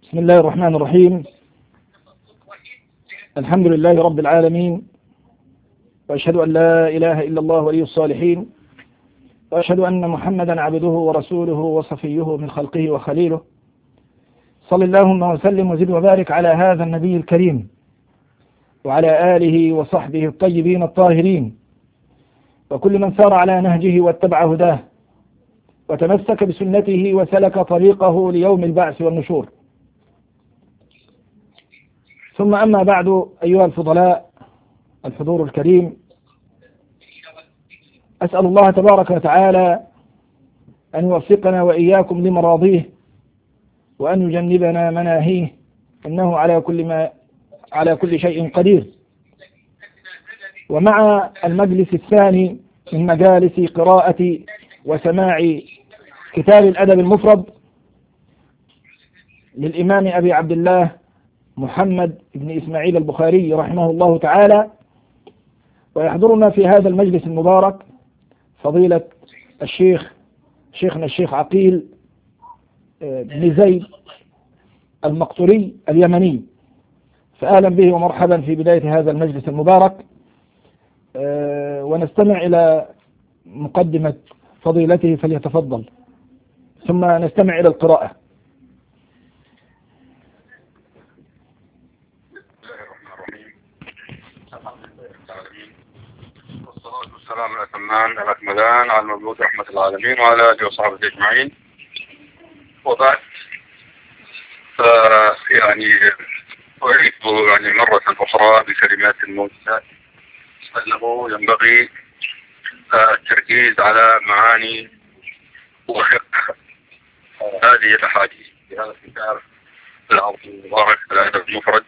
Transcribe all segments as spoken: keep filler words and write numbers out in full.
بسم الله الرحمن الرحيم. الحمد لله رب العالمين، وأشهد أن لا إله إلا الله ولي الصالحين، وأشهد أن محمدا عبده ورسوله وصفيه من خلقه وخليله. صل اللهم وسلم وزد وبارك على هذا النبي الكريم وعلى آله وصحبه الطيبين الطاهرين، وكل من سار على نهجه واتبع هداه وتمسك بسنته وسلك طريقه ليوم البعث والنشور. ثم أما بعد، أيها الفضلاء الحضور الكريم، أسأل الله تبارك وتعالى أن يوفقنا وإياكم لمراضيه وأن يجنبنا مناهيه، إنه على كل ما على كل شيء قدير. ومع المجلس الثاني من مجالس قراءة وسماع كتاب الأدب المفرد للإمام أبي عبد الله محمد بن إسماعيل البخاري رحمه الله تعالى، ويحضرنا في هذا المجلس المبارك فضيلة الشيخ شيخنا الشيخ عقيل بن زيد المقطري اليمني، فأهلا به ومرحبا في بداية هذا المجلس المبارك. ونستمع إلى مقدمة فضيلته فليتفضل، ثم نستمع إلى القراءة. والصلاة والسلام الأتمان الأكملان على المبعوث رحمة العالمين وعلى آله وصحبه أجمعين، وبعد يعني أعيد يعني مرة أخرى بكلمات موجزات أنه ينبغي التركيز على معاني وفقه هذه الأحاديث في هذا الكتاب العظيم المبارك الأدب المفرد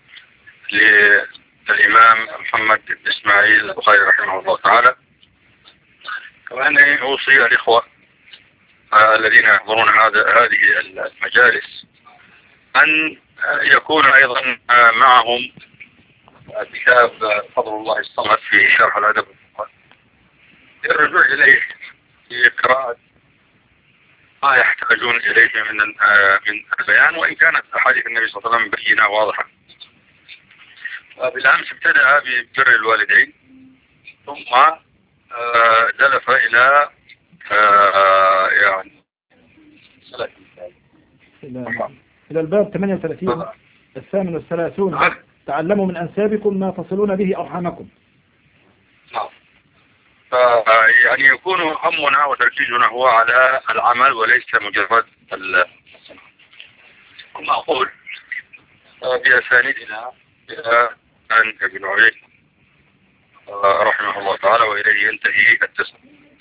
للإمام محمد بن إسماعيل البخاري رحمه الله تعالى. كما أنني أوصي الإخوة الذين يحضرون هذا هذه المجالس أن يكون أيضا معهم كتاب فضل الله الصمد في شرح الأدب المفرد، الرجوع إليه في قراءة ما يحتاجون إليه من من البيان، وإن كانت أحاديث النبي صلى الله عليه وسلم بينة واضحة. بالأمس ابتدأ ببر الوالدين، ثم دلف إلى يعني إلى الباب ثمانية وثلاثين الثامن والثلاثون، تعلموا من أنسابكم ما تصلون به أرحامكم. نعم. يعني يكون همنا وتركيزنا هو على العمل وليس مجرد السمع. كما أقول بأسانيدنا إلى أن ابن عيينة رحمه الله تعالى وإليه ينتهي التسمية،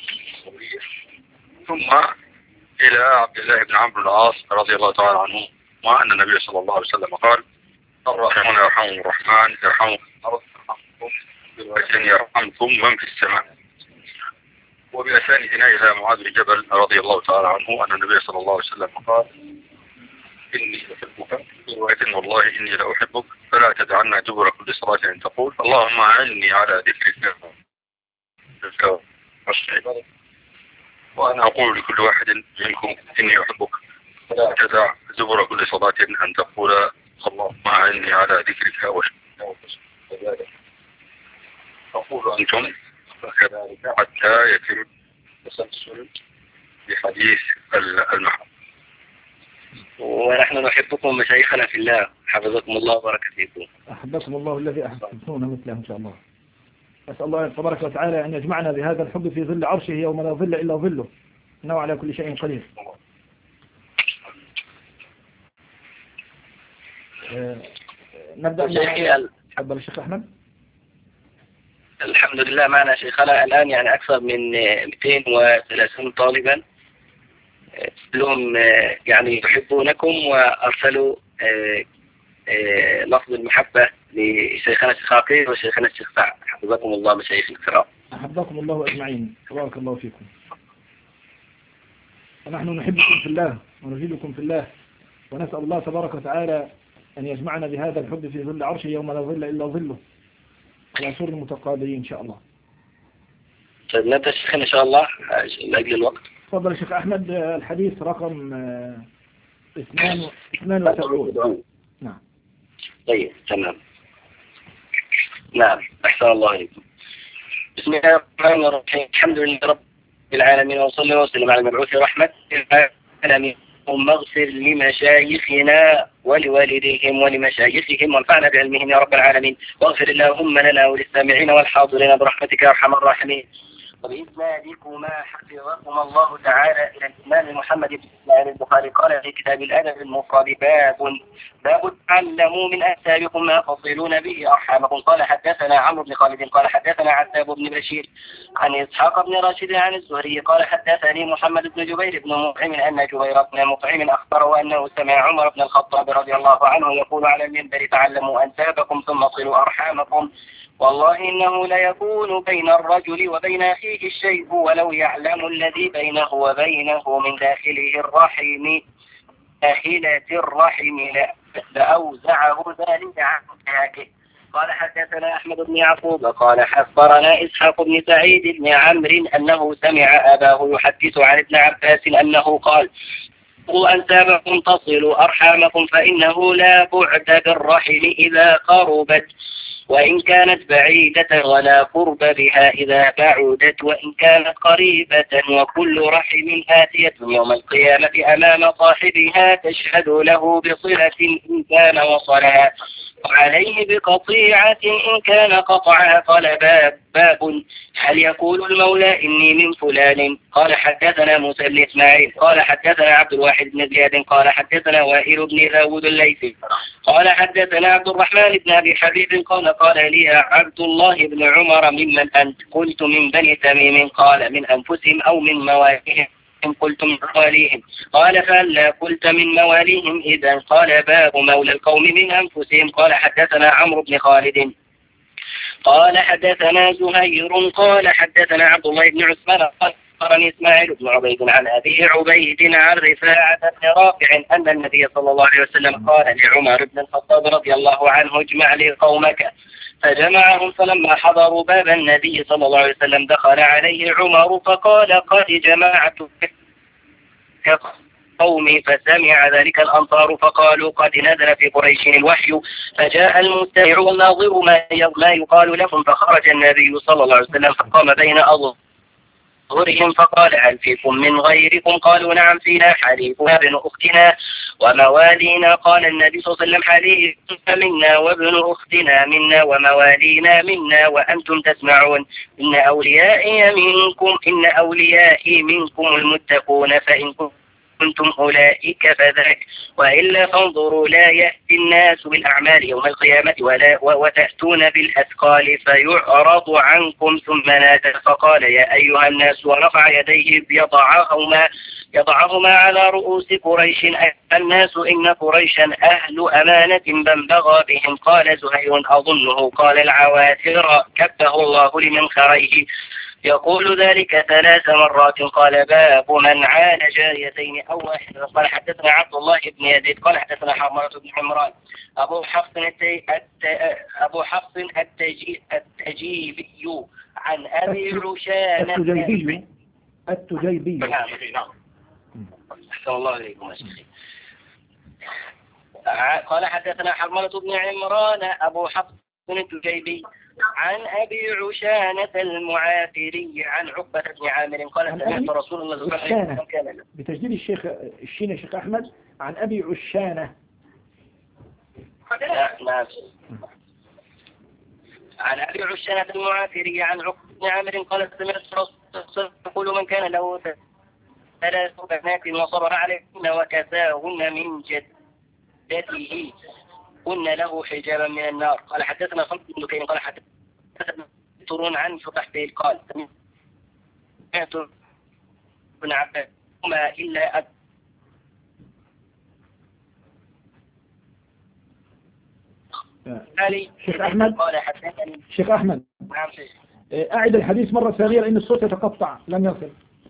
ثم إلى عبد الله بن عمرو العاص رضي الله تعالى عنه، وأن النبي صلى الله عليه وسلم قال: الراحمون يرحمهم الرحمن يرحمكم في الأرض يرحمكم يرحمكم من في السماء. وبأسانيدنا إلى معاذ بن جبل رضي الله تعالى عنه أن النبي صلى الله عليه وسلم قال: إني أحبك، في رواية والله إني لا أحبك، فلا تدعنا دبر كل صلاة أن تقول اللهم أعني على ذكرك وشكرك. وأنا أقول لكل واحد منكم إني أحبك، فلا تدع دبر كل صلاة أن تقول اللهم أعني على ذكرك وشكرك. أقول أنتم كذلك حتى يتم تسلسل بحديث المحبة. ونحن نحبكم مشايخنا في الله، حفظكم الله وبارك فيكم. أحبكم الله الذي أحببتمونا مثله إن شاء الله. أسأل الله تبارك وتعالى أن يجمعنا بهذا الحب في ظل عرشه يوم لا ظل إلا ظله، إنه على كل شيء قدير. أه نبدأ شيخي. تفضل الشيخ أحمد. الحمد لله، معنا شيخنا الآن يعني أكثر من مئتين وثلاثين طالبا كلهم يعني يحبونكم، وأرسلوا لفظ المحبة لشيخنا الشيخ عقيل وشيخنا الشيخ سعد، حفظكم الله مشايخ الكرام. أحبكم الله أجمعين، تبارك الله فيكم. ونحن نحبكم في الله ونجدكم في الله، ونسأل الله تبارك وتعالى أن يجمعنا بهذا الحب في ظل عرشه يوم لا ظل إلا ظله، على سور المتقابلين إن شاء الله. طيب نبدأ الشيخ إن شاء الله لأجل الوقت. تفضل الشيخ أحمد. الحديث رقم اثنان اثنان وسبعون. نعم. طيب تمام. نعم أحسن الله إليكم. بسم الله الرحمن الرحيم. الحمد لله رب العالمين وصلى وسلم على المبعوث رحمة العالمين. اللهم اغفر لمشايخنا ولوالديهم ولمشايخهم وانفعنا بعلمهم يا رب العالمين، واغفر اللهم لنا وللسامعين والحاضرين برحمتك يا ارحم الراحمين. وبإسنادكما حفظكم الله تعالى إلى الإمام محمد بن إسماعيل البخاري قال في كتاب الأدب المفرد باب باب تعلموا من أنسابكم ما تصلون به أرحامكم. قال حدثنا عمرو بن خالد قال حدثنا عتاب بن بشير عن إسحاق بن راشد عن الزهري قال حدثني محمد بن جبير بن مطعم أن جبير بن مطعم أخبره أنه سمع عمر بن الخطاب رضي الله عنه يقول على المنبر تعلموا أنسابكم ثم صلوا أرحامكم، والله إنه ليكون بين الرجل وبين أخيه الشيء ولو يعلم الذي بينه وبينه من داخله الرحم داخلة الرحم لأوزعه ذلك عن هاكه. قال حدثنا أحمد بن يعقوب قال حفرنا إسحاق بن سعيد بن عمرو أنه سمع أباه يحدث عن ابن عباس أنه قال أنسابكم تصلوا أرحامكم فإنه لا بعد بالرحم إذا قربت وإن كانت بعيدة ولا قرب بها إذا بعدت وإن كانت قريبة، وكل رحم آتية يوم القيامة أمام صاحبها تشهد له بصلة إن كان وصلها وعليه بقطيعة إن كان قطعها. قال باب باب هل يقول المولى إني من فلان؟ قال حدثنا موسى بن إسماعيل قال حدثنا عبد الواحد بن زياد قال حدثنا وائل بن داود الليثي قال حدثنا عبد الرحمن بن أبي حبيب قال قال لي عبد الله بن عمر ممن أنت؟ قلت من بني تميم. قال من أنفسهم أو من مواليهم؟ قلت من مواليهم. قال فهلا قلت من مواليهم إذا؟ قال باب مولى القوم من أنفسهم. قال حدثنا عمرو بن خالد قال حدثنا زهير قال حدثنا عبد الله بن عثمان قال أخبرني إسماعيل بن عبيد عن أبي عبيد عن رفاعة بن رافع أن النبي صلى الله عليه وسلم قال لعمر بن الخطاب رضي الله عنه اجمع لي قومك، فجمعهم فلما حضروا باب النبي صلى الله عليه وسلم دخل عليه عمر فقال قد جمعت قومي، فسمع ذلك الأنصار فقالوا قد نزل في قريش الوحي، فجاء المستمع والناظر ما يقال لهم، فخرج النبي صلى الله عليه وسلم فقام بين أظهرهم فقال هل فيكم من غيركم؟ قالوا نعم فينا حليفنا ابن أختنا وموالينا. قال النبي صلى الله عليه وسلم حليفنا منا وابن أختنا منا وموالينا منا وأنتم تسمعون إن أوليائي منكم إن أوليائي منكم المتقون فإن كنتم أولئك فذاك وإلا فانظروا لا يأتي الناس بالأعمال يوم القيامة ولا وتأتون بالأثقال فيعرض عنكم. ثم نادى فقال يا أيها الناس ورفع يديه يضعهما يضعهما على رؤوس قريش الناس إن قريشا أهل أمانة من بغى بهم. قال زهير أظنه قال العواتر كبه الله لمن خريه يقول ذلك ثلاث مرات. قال باب من عال جاريتين أو واحد. قال حدثنا عبد الله بن يزيد قال حدثنا حرملة بن عمران أبو حفص التي... الت... أبو حفص التجي... التجيبي عن أبي عشانة التجيبي التجيبي نعم نعم أحسن الله إليكم يا شيخي. قال حدثنا حرملة بن عمران أبو حفص التجيبي عن أبي عشانة المعافري عن عقبة بن عامر قال سمعت رسول الله صلى الله عليه وسلم كان بتسجيل الشيخ الشين الشيخ أحمد عن أبي عشانة نعم عن أبي عشانة المعافري عن عقبة بن عامر قال سمعت رسول الله يقول من كان له ثلاث بنات وصبر عليهن وكساهن من جدته كن له حجابا من النار. قال حدثنا خلف بن دكين قال حدثنا ترون عن فتحته قال سمعت ابن عباس وما إلا أد شيخ أحمد قال حدثني شيخ أحمد نعم شيخ أعد الحديث مرة ثانية لأن الصوت يتقطع لم يصل.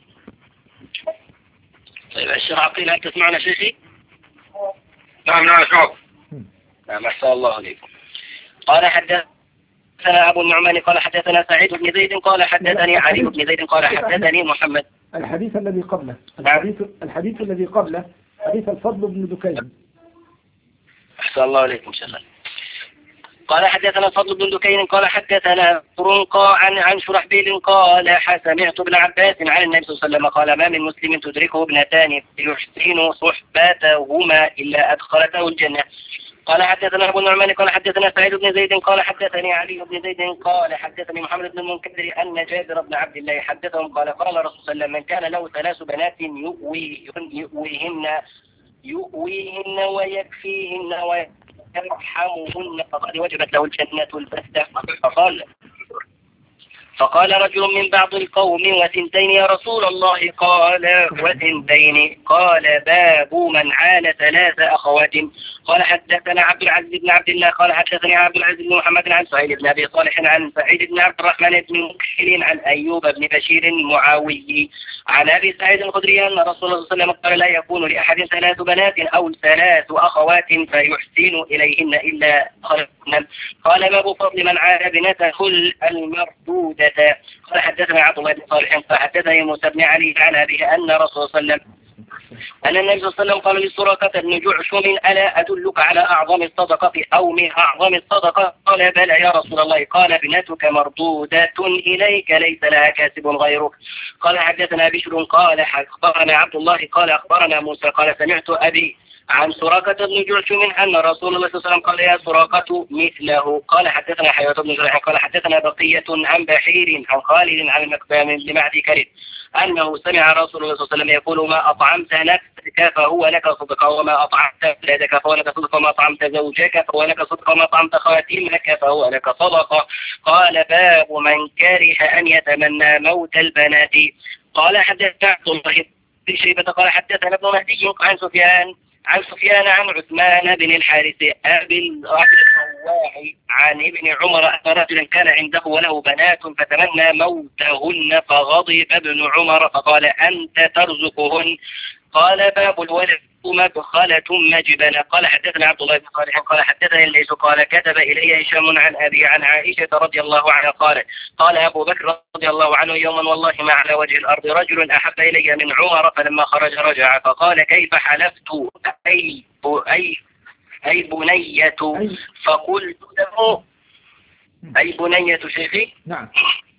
طيب الشيخ عقيل هل تسمعنا شيخي؟ نعم نعم أسمعك. نعم أحسن الله عليكم. قال حدثنا أبو النعمان قال حدثنا سعيد بن زيد قال حدثني علي بن زيد قال حدثني محمد. الحديث الذي قبله الحديث الحديث الذي قبله حديث الفضل بن دكين. أحسن الله عليكم شيخنا. قال حدثنا الفضل بن دكين قال حدثنا فرنقا عن عن شرحبيل قال سمعت ابن عباس عن النبي صلى الله عليه وسلم قال ما من مسلم تدركه ابنتان يحسن صحباتهما إلا أدخلته الجنة. قال حدثنا أبو النعمان قال حدثنا سعيد بن زيد قال حدثني علي بن زيد قال حدثني محمد بن المنكدر أن جابر بن عبد الله حدثهم قال قال الرسول صلى الله عليه وسلم من كان له ثلاث بنات يؤوي يؤويهن يؤويهن ويكفيهن ويرحمهن فقد وجبت له الجنة البتة. فقال فقال رجل من بعض القوم وثنتين يا رسول الله قال وثنتين قال باب من عال ثلاث أخوات. قال حدثنا عبد العزيز بن عبد الله قال حدثني عبد العزيز بن محمد عن سهيل بن أبي صالح عن سعيد بن عبد الرحمن بن مكحل عن أيوب بن بشير المعاوي عن أبي سعيد الخدري أن رسول الله صلى الله عليه وسلم قال لا يكون لأحد ثلاث بنات أو ثلاث أخوات فيحسن إليهن إلا خلقنا. قال باب فضل من عال بنته المردودة. قال حدثنا عبد الله بن صالح قال حدثني موسى بن علي عن أبيه أن رسول الله صلى الله عليه وسلم أن النبي صلى الله عليه وسلم قال لسراقة بن جعشم ألا أدلك على أعظم الصدقة أو من أعظم الصدقة؟ قال بلى يا رسول الله. قال ابنتك مردودة إليك ليس لها كاسب غيرك. قال حدثنا بشر قال أخبرنا عبد الله قال أخبرنا موسى قال سمعت أبي عن سراقة بن جعشم أن رسول الله صلى الله عليه وسلم قال يا سراقة مثله. قال حدثنا حيوة بن جريح قال حدثنا بقية عن بحير عن خالد عن المكتام بن معدي كريم أنه سمع رسول الله صلى الله عليه وسلم يقول ما أطعمت نفسك فهو لك صدقة وما أطعمت ولدك فهو لك صدقة وما أطعمت زوجك فهو لك صدقة وما أطعمت خواتيمك فهو لك صدقة. قال باب من كره أن يتمنى موت البنات. قال حدثنا عبد الله بن شيبة قال حدثنا ابن مهدي عن سفيان عن سفيان عن عثمان بن الحارث أبي الرواعي عن ابن عمر أن رجلا كان عنده وله بنات فتمنى موتهن فغضب ابن عمر فقال أنت ترزقهن. قال باب الولد مدخلة مجبنة. قال حدثنا عبد الله بن صالح قال حدثني الليث قال كتب إلي هشام عن أبي عن عائشة رضي الله عنها قالت قال أبو بكر رضي الله عنه يوما والله ما على وجه الأرض رجل أحب إلي من عمر فلما خرج رجع فقال كيف حلفت أي أي أي بنية فقلت له أي بنية شيخي نعم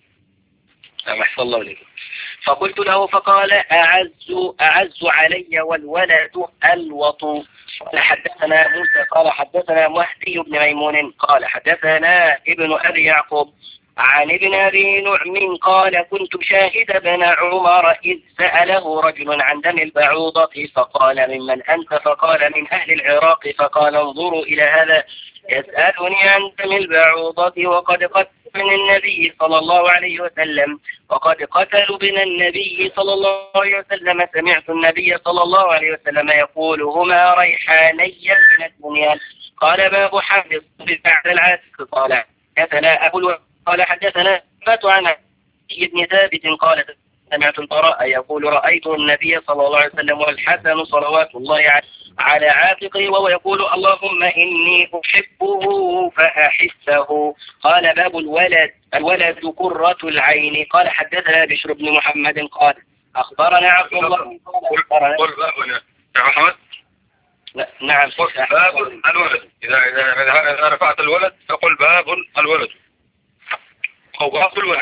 أحسن الله عليكم. فقلت له فقال أعز أعز علي والولد الوطو. قال حدثنا موسى قال حدثنا مهدي بن ميمون قال حدثنا ابن أبي يعقوب عن ابن أبي نعم قال كنت شاهد بن عمر إذ سأله رجل عن دم البعوضة فقال ممن أنت؟ فقال من أهل العراق. فقال انظروا إلى هذا يسألني عن دم البعوضة وقد قتل من النبي صلى الله عليه وسلم وقد قتلوا بنا النبي صلى الله عليه وسلم. سمعت النبي صلى الله عليه وسلم يقول هما ريحاني من الدنيا. قال باب حافظ بعد العاتق. قال حدثنا أبو قال حدثنا عن ابن ثابت قال سمعت البراء يقول رأيت النبي صلى الله عليه وسلم والحسن صلوات الله على عاتقه وهو يقول اللهم إني أحبه فأحسه. قال باب الولد الولد قرة العين. قال حدثنا بشر بن محمد قال أخبرنا عبد الله قل باب يا محمد. نعم باب الولد. إذا إذا إذا رفعت الولد فقل باب الولد أو باب الولد.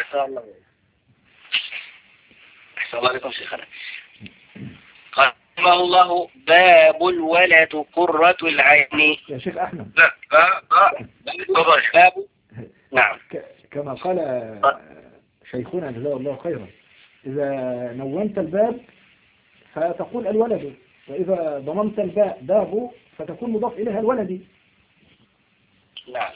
أحسن الله عليكم شيخنا. قال رحمه الله باب الولد قرة العين. يا شيخ أحمد لا باب باب نعم كما قال شيخنا جزاه الله خيرا إذا نونت الباب فتقول الولد وإذا ضممت الباء باب فتكون مضاف إليها الولد. نعم.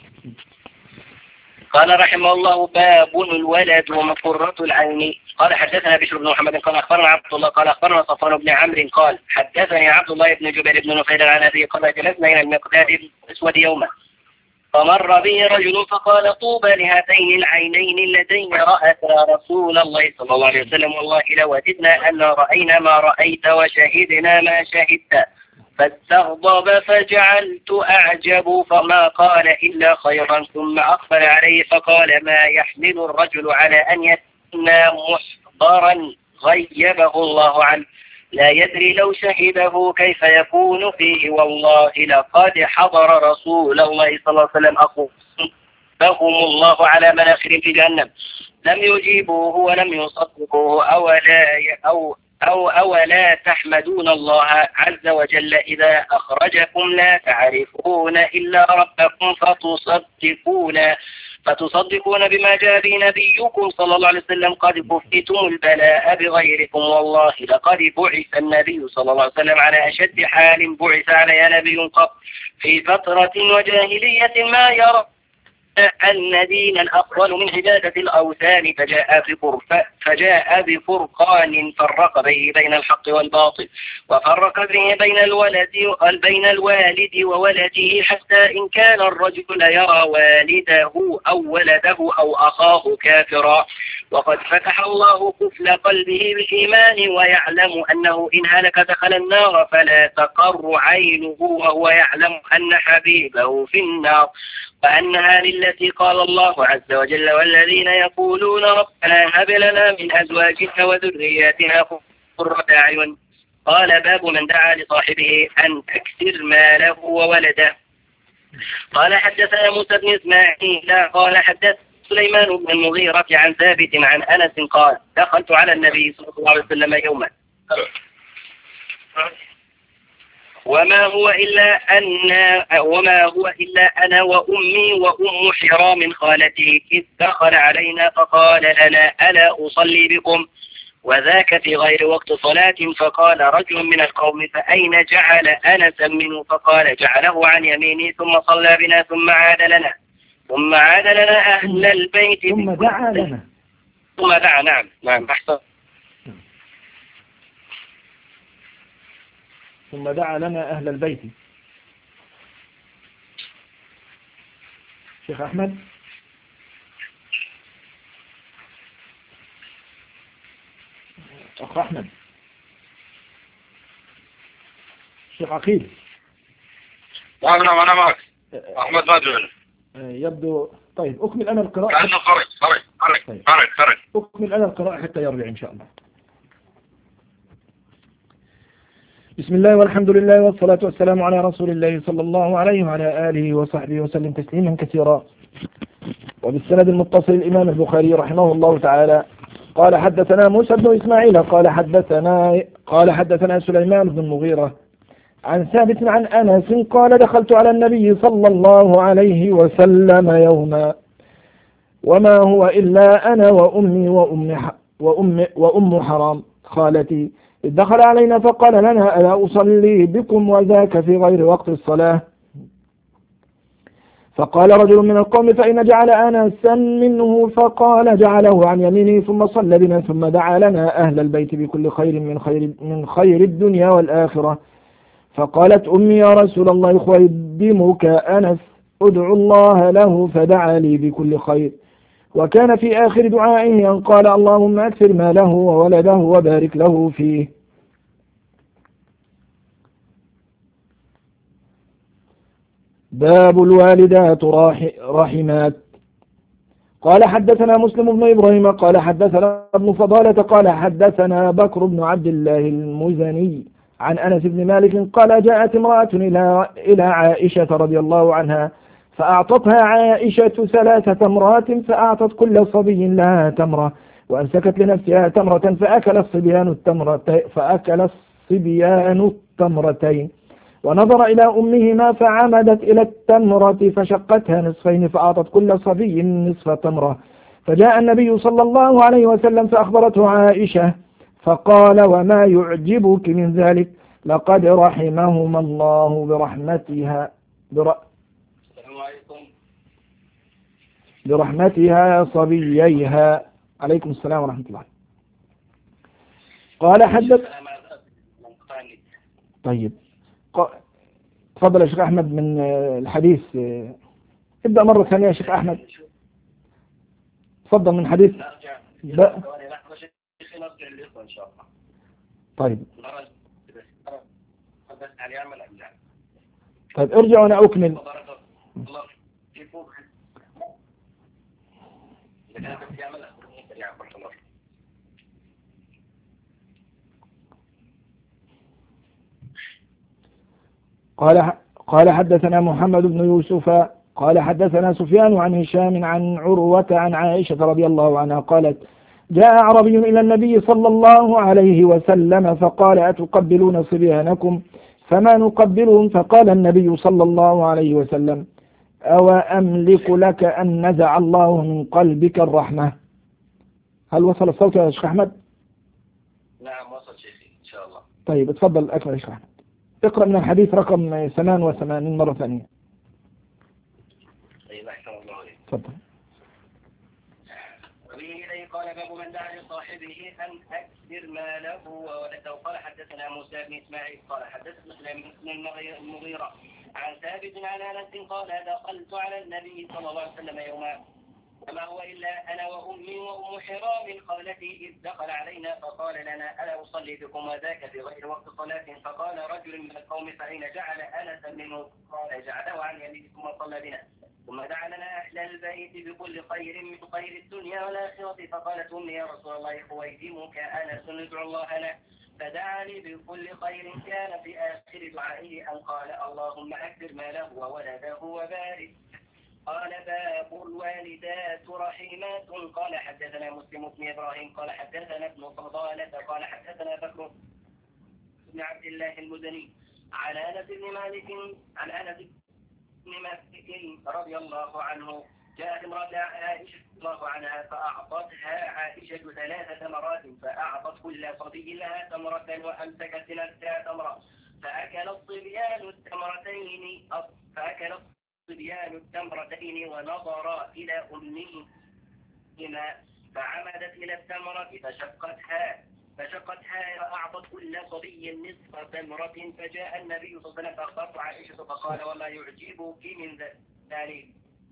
قال رحمه الله باب الولد ومقرة العين. قال حدثنا بشر بن محمد قال أخبرنا عبد الله قال أخبرنا صفوان بن عمرو قال حدثني عبد الله بن جبير بن نفيل عن أبي قال جلسنا إلى المقداد بن الأسود يوما فمر به رجل فقال طوبى لهاتين العينين اللتين رأتا رسول الله صلى الله عليه وسلم والله لوددنا أن رأينا ما رأيت وشهدنا ما شهدت. فاستغضب فجعلت أعجب فما قال إلا خيرا ثم أقبل عليه فقال ما يحمل الرجل على أن يتنى محضرا غيبه الله عنه. لا يدري لو شهده كيف يكون فيه، والله لقد حضر رسول الله صلى الله عليه وسلم أخبرهم الله على مناخر في جهنم لم يجيبوه ولم يصدقوه، أولا أو أو أولا تحمدون الله عز وجل إذا أخرجكم لا تعرفون إلا ربكم فتصدقون فتصدقون بما جاء به نبيكم صلى الله عليه وسلم، قد كفيتم البلاء بغيركم، والله لقد بعث النبي صلى الله عليه وسلم على أشد حال بعث عليها نبي قط في فترة وجاهلية ما يرى أن دينا أفضل من عبادة الأوثان، فجاء بفرق فجاء بفرقان فرق به بين الحق والباطل، وفرق به بين الولد بين الوالد وولده، حتى إن كان الرجل يرى والده أو ولده أو أخاه كافرا وقد فتح الله قفل قلبه بالإيمان ويعلم أنه إن هلك دخل النار فلا تقر عينه وهو يعلم أن حبيبه في النار، وأنها للتي قال الله عز وجل والذين يقولون ربنا هب لنا من أزواجنا وذرياتنا قرة أعين. قال باب من دعا لصاحبه أن تكسر ماله وولده. قال حدثنا موسى بن إسماعيل قال حدث سليمان بن المغيرة عن ثابت عن أنس قال دخلت على النبي صلى الله عليه وسلم يوما وما هو إلا أن وما هو إلا أنا وأمي وأم حرام خالتي، إذ دخل علينا فقال لنا ألا أصلي بكم، وذاك في غير وقت صلاة، فقال رجل من القوم فأين جعل أنسا منه، فقال جعله عن يميني ثم صلى بنا ثم عاد لنا ثم عاد لنا أهل البيت ثم دعا لنا ثم دعا نعم نعم أحسن ثم دعا لنا أهل البيت. شيخ أحمد أخ أحمد شيخ عقيل. نعم نعم أنا معك أحمد ما أدري. يبدو طيب أكمل أنا القراءة. كأنه خرج خرج خرج طيب. خرج خرج أكمل أنا القراءة حتى يرجع إن شاء الله. بسم الله والحمد لله والصلاة والسلام على رسول الله صلى الله عليه وعلى آله وصحبه وسلم تسليما كثيرا. وبالسند المتصل الإمام البخاري رحمه الله تعالى قال حدثنا موسى بن إسماعيل قال حدثنا قال حدثنا سليمان بن المغيرة عن ثابت عن أنس قال دخلت على النبي صلى الله عليه وسلم يوما وما هو إلا أنا وأمي وأم وأم وأم حرام خالتي، إذ دخل علينا فقال لنا ألا أصلي بكم، وذاك في غير وقت الصلاة، فقال رجل من القوم فإن جعل أنسا منه، فقال جعله عن يمينه ثم صلى بنا ثم دعا لنا أهل البيت بكل خير من خير من خير الدنيا والآخرة. فقالت أمي يا رسول الله خيدمك أنس، ادعو الله له، فدعا لي بكل خير. وكان في آخر دعائه أن قال اللهم أكثر ماله وولده وبارك له فيه. باب الوالدات رحمات. قال حدثنا مسلم بن إبراهيم قال حدثنا ابن فضالة قال حدثنا بكر بن عبد الله المزني عن أنس بن مالك قال جاءت امرأة إلى إلى عائشة رضي الله عنها فأعطتها عائشة ثلاثة تمرات، فأعطت كل صبي لها تمرة وأمسكت لنفسها تمرة، فأكل الصبيان التمرتين فأكل الصبيان التمرتين، ونظر إلى أمهما فعمدت إلى التمرة فشقتها نصفين، فأعطت كل صبي نصف تمرة. فجاء النبي صلى الله عليه وسلم فأخبرته عائشة فقال وما يعجبك من ذلك؟ لقد رحمهما الله برحمتها بر... برحمتها صبييها. عليكم السلام ورحمة الله. قال حدث طيب تفضل يا شيخ أحمد من الحديث. ابدأ مرة ثانية يا شيخ أحمد، تفضل من حديث ب... طيب طيب ارجع وأنا أكمل. قال قال حدثنا محمد بن يوسف قال حدثنا سفيان عن هشام عن عروة عن عائشة رضي الله عنها قالت جاء أعرابي إلى النبي صلى الله عليه وسلم فقال أتقبلون صبيانكم فما نقبلهم؟ فقال النبي صلى الله عليه وسلم أو أملك لك أن نزع الله من قلبك الرحمة. هل وصل الصوت يا شيخ أحمد؟ نعم وصل شيخي إن شاء الله. طيب اتفضل أكمل يا شيخ أحمد، اقرأ من الحديث رقم ثمان وثمانين مرة ثانية. طيب أحسن الله عليك. تفضل. وبه قال باب من دعا لصاحبه أن أكثر ماله وولده. قال حدثنا موسى بن إسماعيل قال حدثنا سليمان بن المغيرة عن ثابت عن أنس قال دخلت على النبي صلى الله عليه وسلم يوما وما هو إلا أنا وأمي وأم حرام خالتي إذ دخل علينا فقال لنا ألا أصلي بكم وذاك في غير وقت صلاة؟ فقال رجل من القوم فأين جعل أنسا منه؟ قال جعله عن يمين ثم صلى بنا ثم دعا لنا أهل البيت بكل خير من خير الدنيا والآخرة. فقالت أمي يا رسول الله خويدمك أنس ندعو الله له فدعا لي بكل خير. كان في آخر دعائه أن قال اللهم أكثر ماله وولده وبارك. قال باب الوالدات رحيمات. قال حدثنا مسلم بن إبراهيم قال حدثنا ابن فضالة قال حدثنا بكر بن عبد الله المزني عن أنس بن مالك عن أنس بن مالك رضي الله عنه جاءت امرأة عائشة رضي الله عنها فأعطتها عائشة ثلاث تمرات فأعطت كل صبي لها تمرة وأمسكت نفسها تمرة فأكل الصبيان التمرتين فأكل الصبيان التمرتين ونظرا إلى أمهما فعمدت إلى التمرة فشقتها فشقتها وأعطت كل صبي نصف تمرة. فجاء النبي صلى الله عليه وسلم فأخبرت عائشة فقال وما يعجبك من ذلك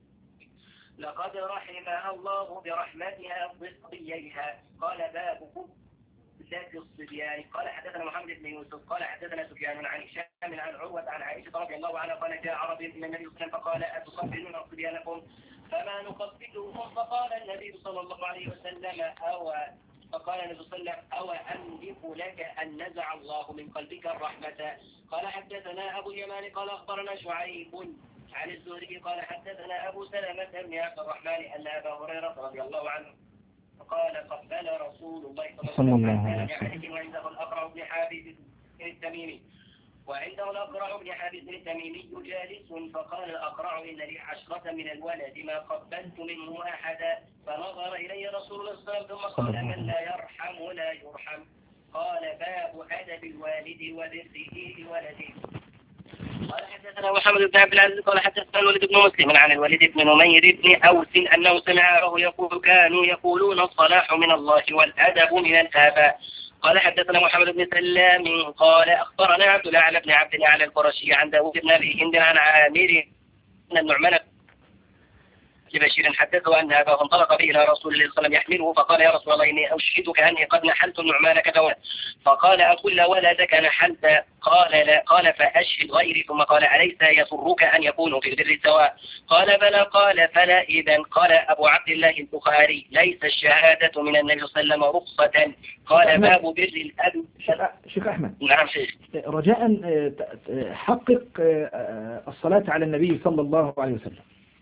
لقد رحمها الله برحمتها صبييها. قال باب ذات الصبيان. قال حدثنا محمد بن يوسف قال حدثنا سفيان عن هشام عن عروة عن عائشة رضي الله عنها قال جاء عربي إلى النبي صلى الله عليه وسلم فقال أتقبلون صبيانكم فما نقبلهم؟ فقال النبي صلى الله عليه وسلم أو فقال النبي صلى الله عليه وسلم أو أملك لك أن نزع الله من قلبك الرحمة. قال حدثنا أبو اليمان قال أخبرنا شعيب عن الزهري قال حدثنا أبو سلمة بن عبد الرحمن أن أبا هريرة رضي الله عنه قال قبل رسول الله صلى الله عليه وسلم وعنده الأقرع بن حابس التميمي وعنده الأقرع بن حابس التميمي جالس فقال الأقرع إن لي عشرة من الولد ما قبلت منه أحدا. فنظر إلي رسول الله صلى الله عليه وسلم ثم قال من لا يرحم لا يرحم. قال باب أدب الوالد وبره لولده. قال حدثنا محمد بن عبد العزيز قال حدثنا الوليد بن مسلم عن الوليد بن نمير بن أوس أنه سمعه يقول كانوا يقولون الصلاح من الله والأدب من الآباء. قال حدثنا محمد بن سلام قال أخبرنا عبد الأعلى بن عبد الأعلى القرشي عن داود بن أبي هند عن عامر أن النعمان لبشير حدثه أن أباه انطلق به إلى رسول الله صلى الله عليه وسلم يحمله فقال يا رسول الله إني أشهدك أني قد نحلت النعمان كذا. فقال أكل ولدك نحلت؟ قال لا. قال فأشهد غيري. ثم قال أليس يسرك أن يكونوا في البر سواء؟ قال بلى. قال فلا إذن. قال أبو عبد الله البخاري ليس الشهادة من النبي صلى الله عليه وسلم رخصة. قال باب بر الأب. شيخ أحمد نعم شيخ رجاء حقق الصلاة على النبي صلى الله عليه وسلم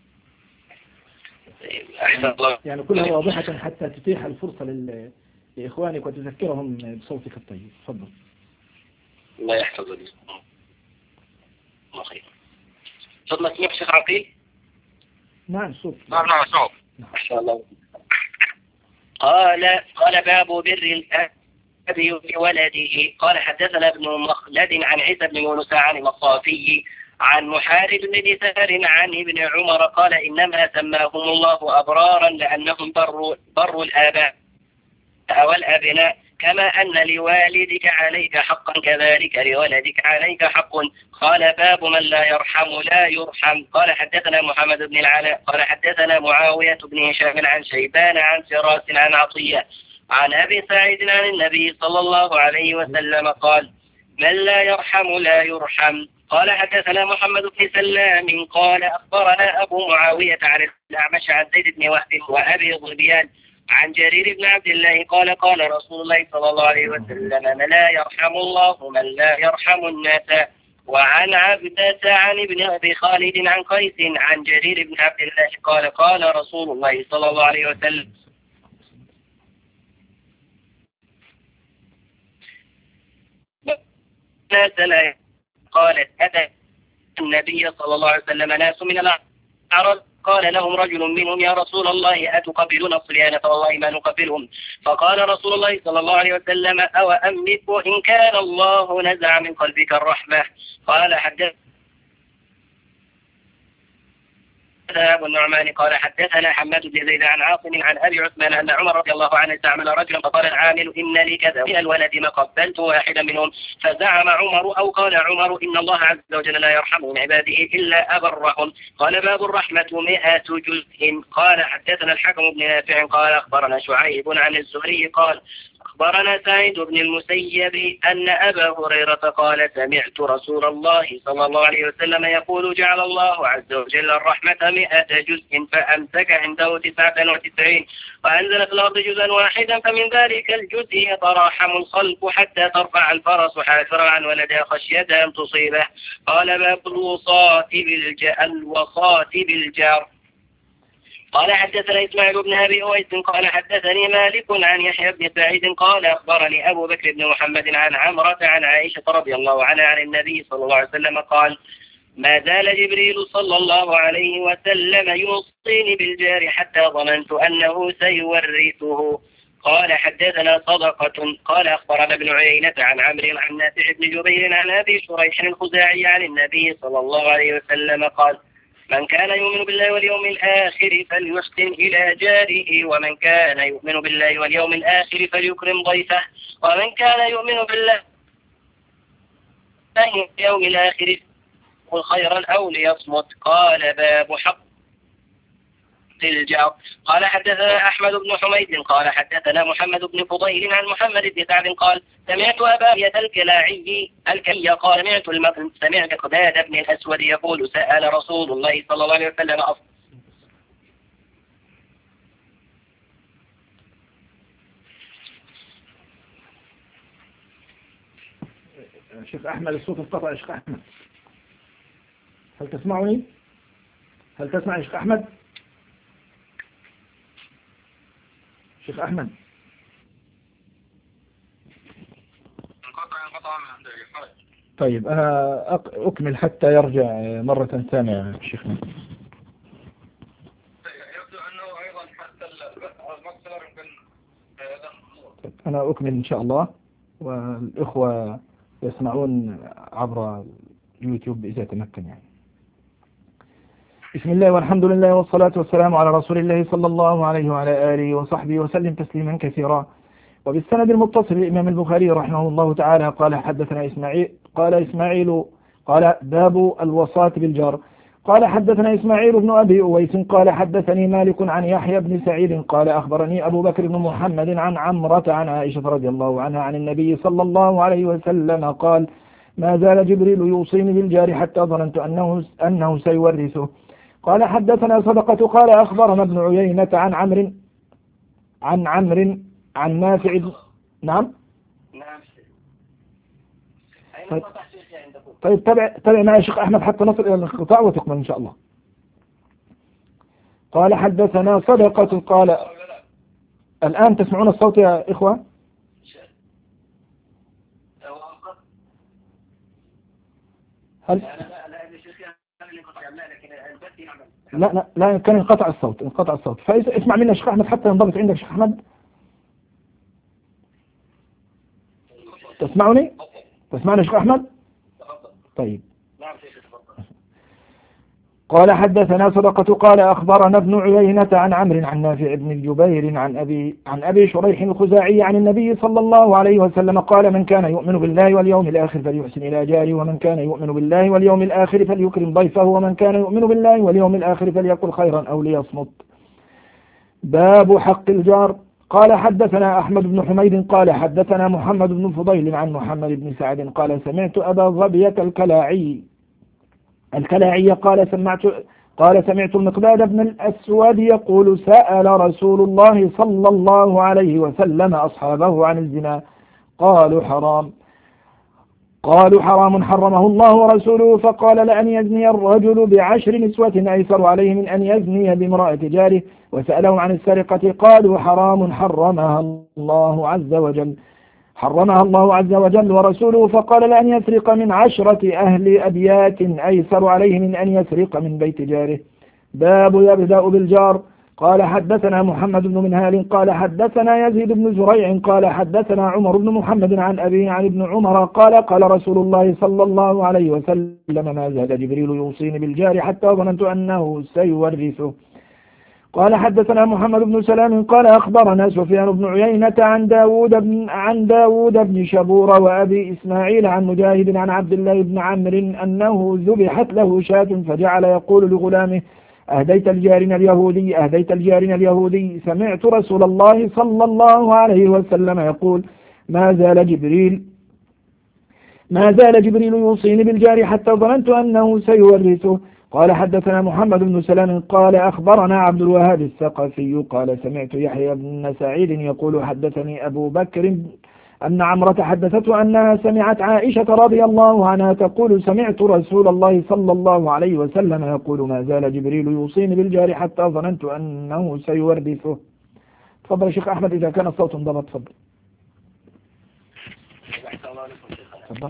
يعني كلها واضحة حتى تتيح الفرصة لإخوانك وتذكرهم بصوتك الطيب. تفضل. الله يحفظ لي. الله خير. صوت مسموع شيخ عقيل؟ نعم صوت. نعم نعم صوت. ما شاء الله. قال قال باب بر الأب بولده. قال حدثنا ابن مخلد عن عيسى بن يونس عن المصافي عن محارب بن نثار عن ابن عمر قال إنما سماهم الله أبرارا لأنهم بروا بر الآباء والأبناء كما أن لوالدك عليك حقا كذلك لولدك عليك حق. قال باب من لا يرحم لا يرحم. قال حدثنا محمد بن العلاء قال حدثنا معاوية بن هشام عن شيبان عن فراس عن عطية عن أبي سعيد عن النبي صلى الله عليه وسلم قال من لا يرحم لا يرحم. قال حدثنا محمد بن سلام قال أخبرنا أبو معاوية عن الأعمش عن زيد بن وهب وأبي ظبيان عن جرير بن عبد الله قال قال رسول الله صلى الله عليه وسلم من لا يرحم الله من لا يرحم الناس. وعن عبدة عن ابن أبي خالد عن قيس عن جرير بن عبد الله قال قال رسول الله صلى الله عليه وسلم ناس قالت أتى النبي صلى الله عليه وسلم ناس من الأعراب قال لهم رجل منهم يا رسول الله أتقبلون الصبيان فوالله ما نقبلهم فقال رسول الله صلى الله عليه وسلم أو أملك إن كان الله نزع من قلبك الرحمة. قال حدث أبو النعمان قال حدثنا حماد بن زيد عن عاصم عن أبي عثمان أن عمر رضي الله عنه استعمل رجلا فقال العامل إن لي كذا من الولد ما قبلت واحدا منهم فزعم عمر أو قال عمر إن الله عز وجل لا يرحم من عباده إلا أبرهم. قال باب الرحمة مئة جزء. قال حدثنا الحكم بن نافع قال أخبرنا شعيب عن الزهري قال أخبرنا سعيد بن المسيب أن أبا هريرة قال سمعت رسول الله صلى الله عليه وسلم يقول جعل الله عز وجل الرحمة مئة جزء فأمسك عنده تسعة وتسعين وأنزل في الأرض جزءا واحدا فمن ذلك الجزء يتراحم الخلق حتى ترفع الفرس حافرا عن ولدها خشية أن تصيبه. قال باب الوصاة الوصاة بالجار. قال حدثنا إسماعيل بن أبي أويس قال حدثني مالك عن يحيى بن سعيد قال أخبرني أبو بكر بن محمد عن عمرة عن عائشة رضي الله عنها عن النبي صلى الله عليه وسلم قال ما زال جبريل صلى الله عليه وسلم يوصيني بالجار حتى ظننت أنه سيورثه. قال حدثنا صدقة قال أخبرنا ابن عيينة عن عمرو عن نافع بن جبير عن أبي شريح الخزاعي عن النبي صلى الله عليه وسلم قال من كان يؤمن بالله واليوم الآخر فليحسن إلى جاره ومن كان يؤمن بالله واليوم الآخر فليكرم ضيفه ومن كان يؤمن بالله واليوم الآخر فليقل خيرا أو ليصمت. قال باب حق الجار. قال حدثنا أحمد بن حميد قال حدثنا محمد بن فضيل عن محمد بن سعد قال سمعت أبا الكلاعي الكلي قال سمعت المقداد سمعت قداد بن الأسود يقول سأل رسول الله صلى الله عليه وسلم أفضل شيخ أحمد الصوت انقطع. يا شيخ أحمد هل تسمعني؟ هل تسمع يا شيخ أحمد؟ شيخ أحمد طيب أنا أكمل حتى يرجع مرة ثانية شيخنا. يبدو أنه أيضا حتى المقصر يمكن أنا أكمل إن شاء الله والإخوة يسمعون عبر يوتيوب إذا تمكن يعني. بسم الله والحمد لله والصلاة والسلام على رسول الله صلى الله عليه وعلى آله وصحبه وسلم تسليما كثيرا. وبالسند المتصل الإمام البخاري رحمه الله تعالى قال حدثنا إسماعيل قال إسماعيل قال باب الوصاة بالجار. قال حدثنا إسماعيل بن أبي أويس قال حدثني مالك عن يحيى بن سعيد قال أخبرني أبو بكر بن محمد عن عمرة عن عائشة رضي الله عنها عن النبي صلى الله عليه وسلم قال ما زال جبريل يوصيني بالجار حتى ظننت أنه, أنه سيورثه. قال حدثنا صدقة قال أخبرنا ابن عيينة عن عمرو عن عمرو عن نافع. نعم طيب, طيب تابع تابع معي شيخ أحمد حتى نصل إلى الانقطاع وتكمل إن شاء الله. قال حدثنا صدقة قال الآن تسمعون الصوت يا إخوة؟ هل لا لا لا كان انقطع الصوت انقطع الصوت فاسمع مني يا شيخ أحمد حتى ينضبط عندك شيخ أحمد. تسمعني؟ تسمعني يا شيخ أحمد؟ طيب. قال حدثنا صدقة قال أخبرنا ابن عيينة عن عمرو عن نافع بن جبير عن أبي عن أبي شريح الخزاعي عن النبي صلى الله عليه وسلم قال من كان يؤمن بالله واليوم الآخر فليحسن إلى جاره ومن كان يؤمن بالله واليوم الآخر فليكرم ضيفه ومن كان يؤمن بالله واليوم الآخر فليقل خيرا أو ليصمت. باب حق الجار. قال حدثنا أحمد بن حميد قال حدثنا محمد بن فضيل عن محمد بن سعد قال سمعت أبا ظبية الكلاعي الكلاعي قال سمعت قال سمعت المقداد بن الأسود يقول سأل رسول الله صلى الله عليه وسلم أصحابه عن الزنا قالوا حرام قالوا حرام حرمه الله ورسوله. فقال لأن يزني الرجل بعشر نسوة أيسر عليه من أن يزني بامرأة جاره. وسألهم عن السرقة قالوا حرام حرمها الله عز وجل حرمها الله عز وجل ورسوله. فقال لأن يسرق من عشرة أهل أبيات أيسر عليه من أن يسرق من بيت جاره. باب يبدأ بالجار. قال حدثنا محمد بن منهال قال حدثنا يزيد بن زريع قال حدثنا عمر بن محمد عن أبيه عن ابن عمر قال قال رسول الله صلى الله عليه وسلم ما زال جبريل يوصيني بالجار حتى ظننت أنه سيورثه. قال حدثنا محمد بن سلام قال أخبرنا سفيان بن عيينة عن داود بن, عن داود بن شبور وأبي إسماعيل عن مجاهد عن عبد الله بن عمرو أنه ذبحت له شاة فجعل يقول لغلامه أهديت الجارنا اليهودي أهديت الجارنا اليهودي. سمعت رسول الله صلى الله عليه وسلم يقول ما زال جبريل ما زال جبريل يوصيني بالجار حتى ظننت أنه سيورثه. قال حدثنا محمد بن سلام قال أخبرنا عبد الوهاب الثقفي قال سمعت يحيى بن سعيد يقول حدثني أبو بكر أن عمرة حدثته أنها سمعت عائشة رضي الله عنها تقول سمعت رسول الله صلى الله عليه وسلم يقول ما زال جبريل يوصيني بالجار حتى ظننت أنه سيورثه. تفضل شيخ أحمد إذا كان الصوت انضبط. تفضل. تفضل.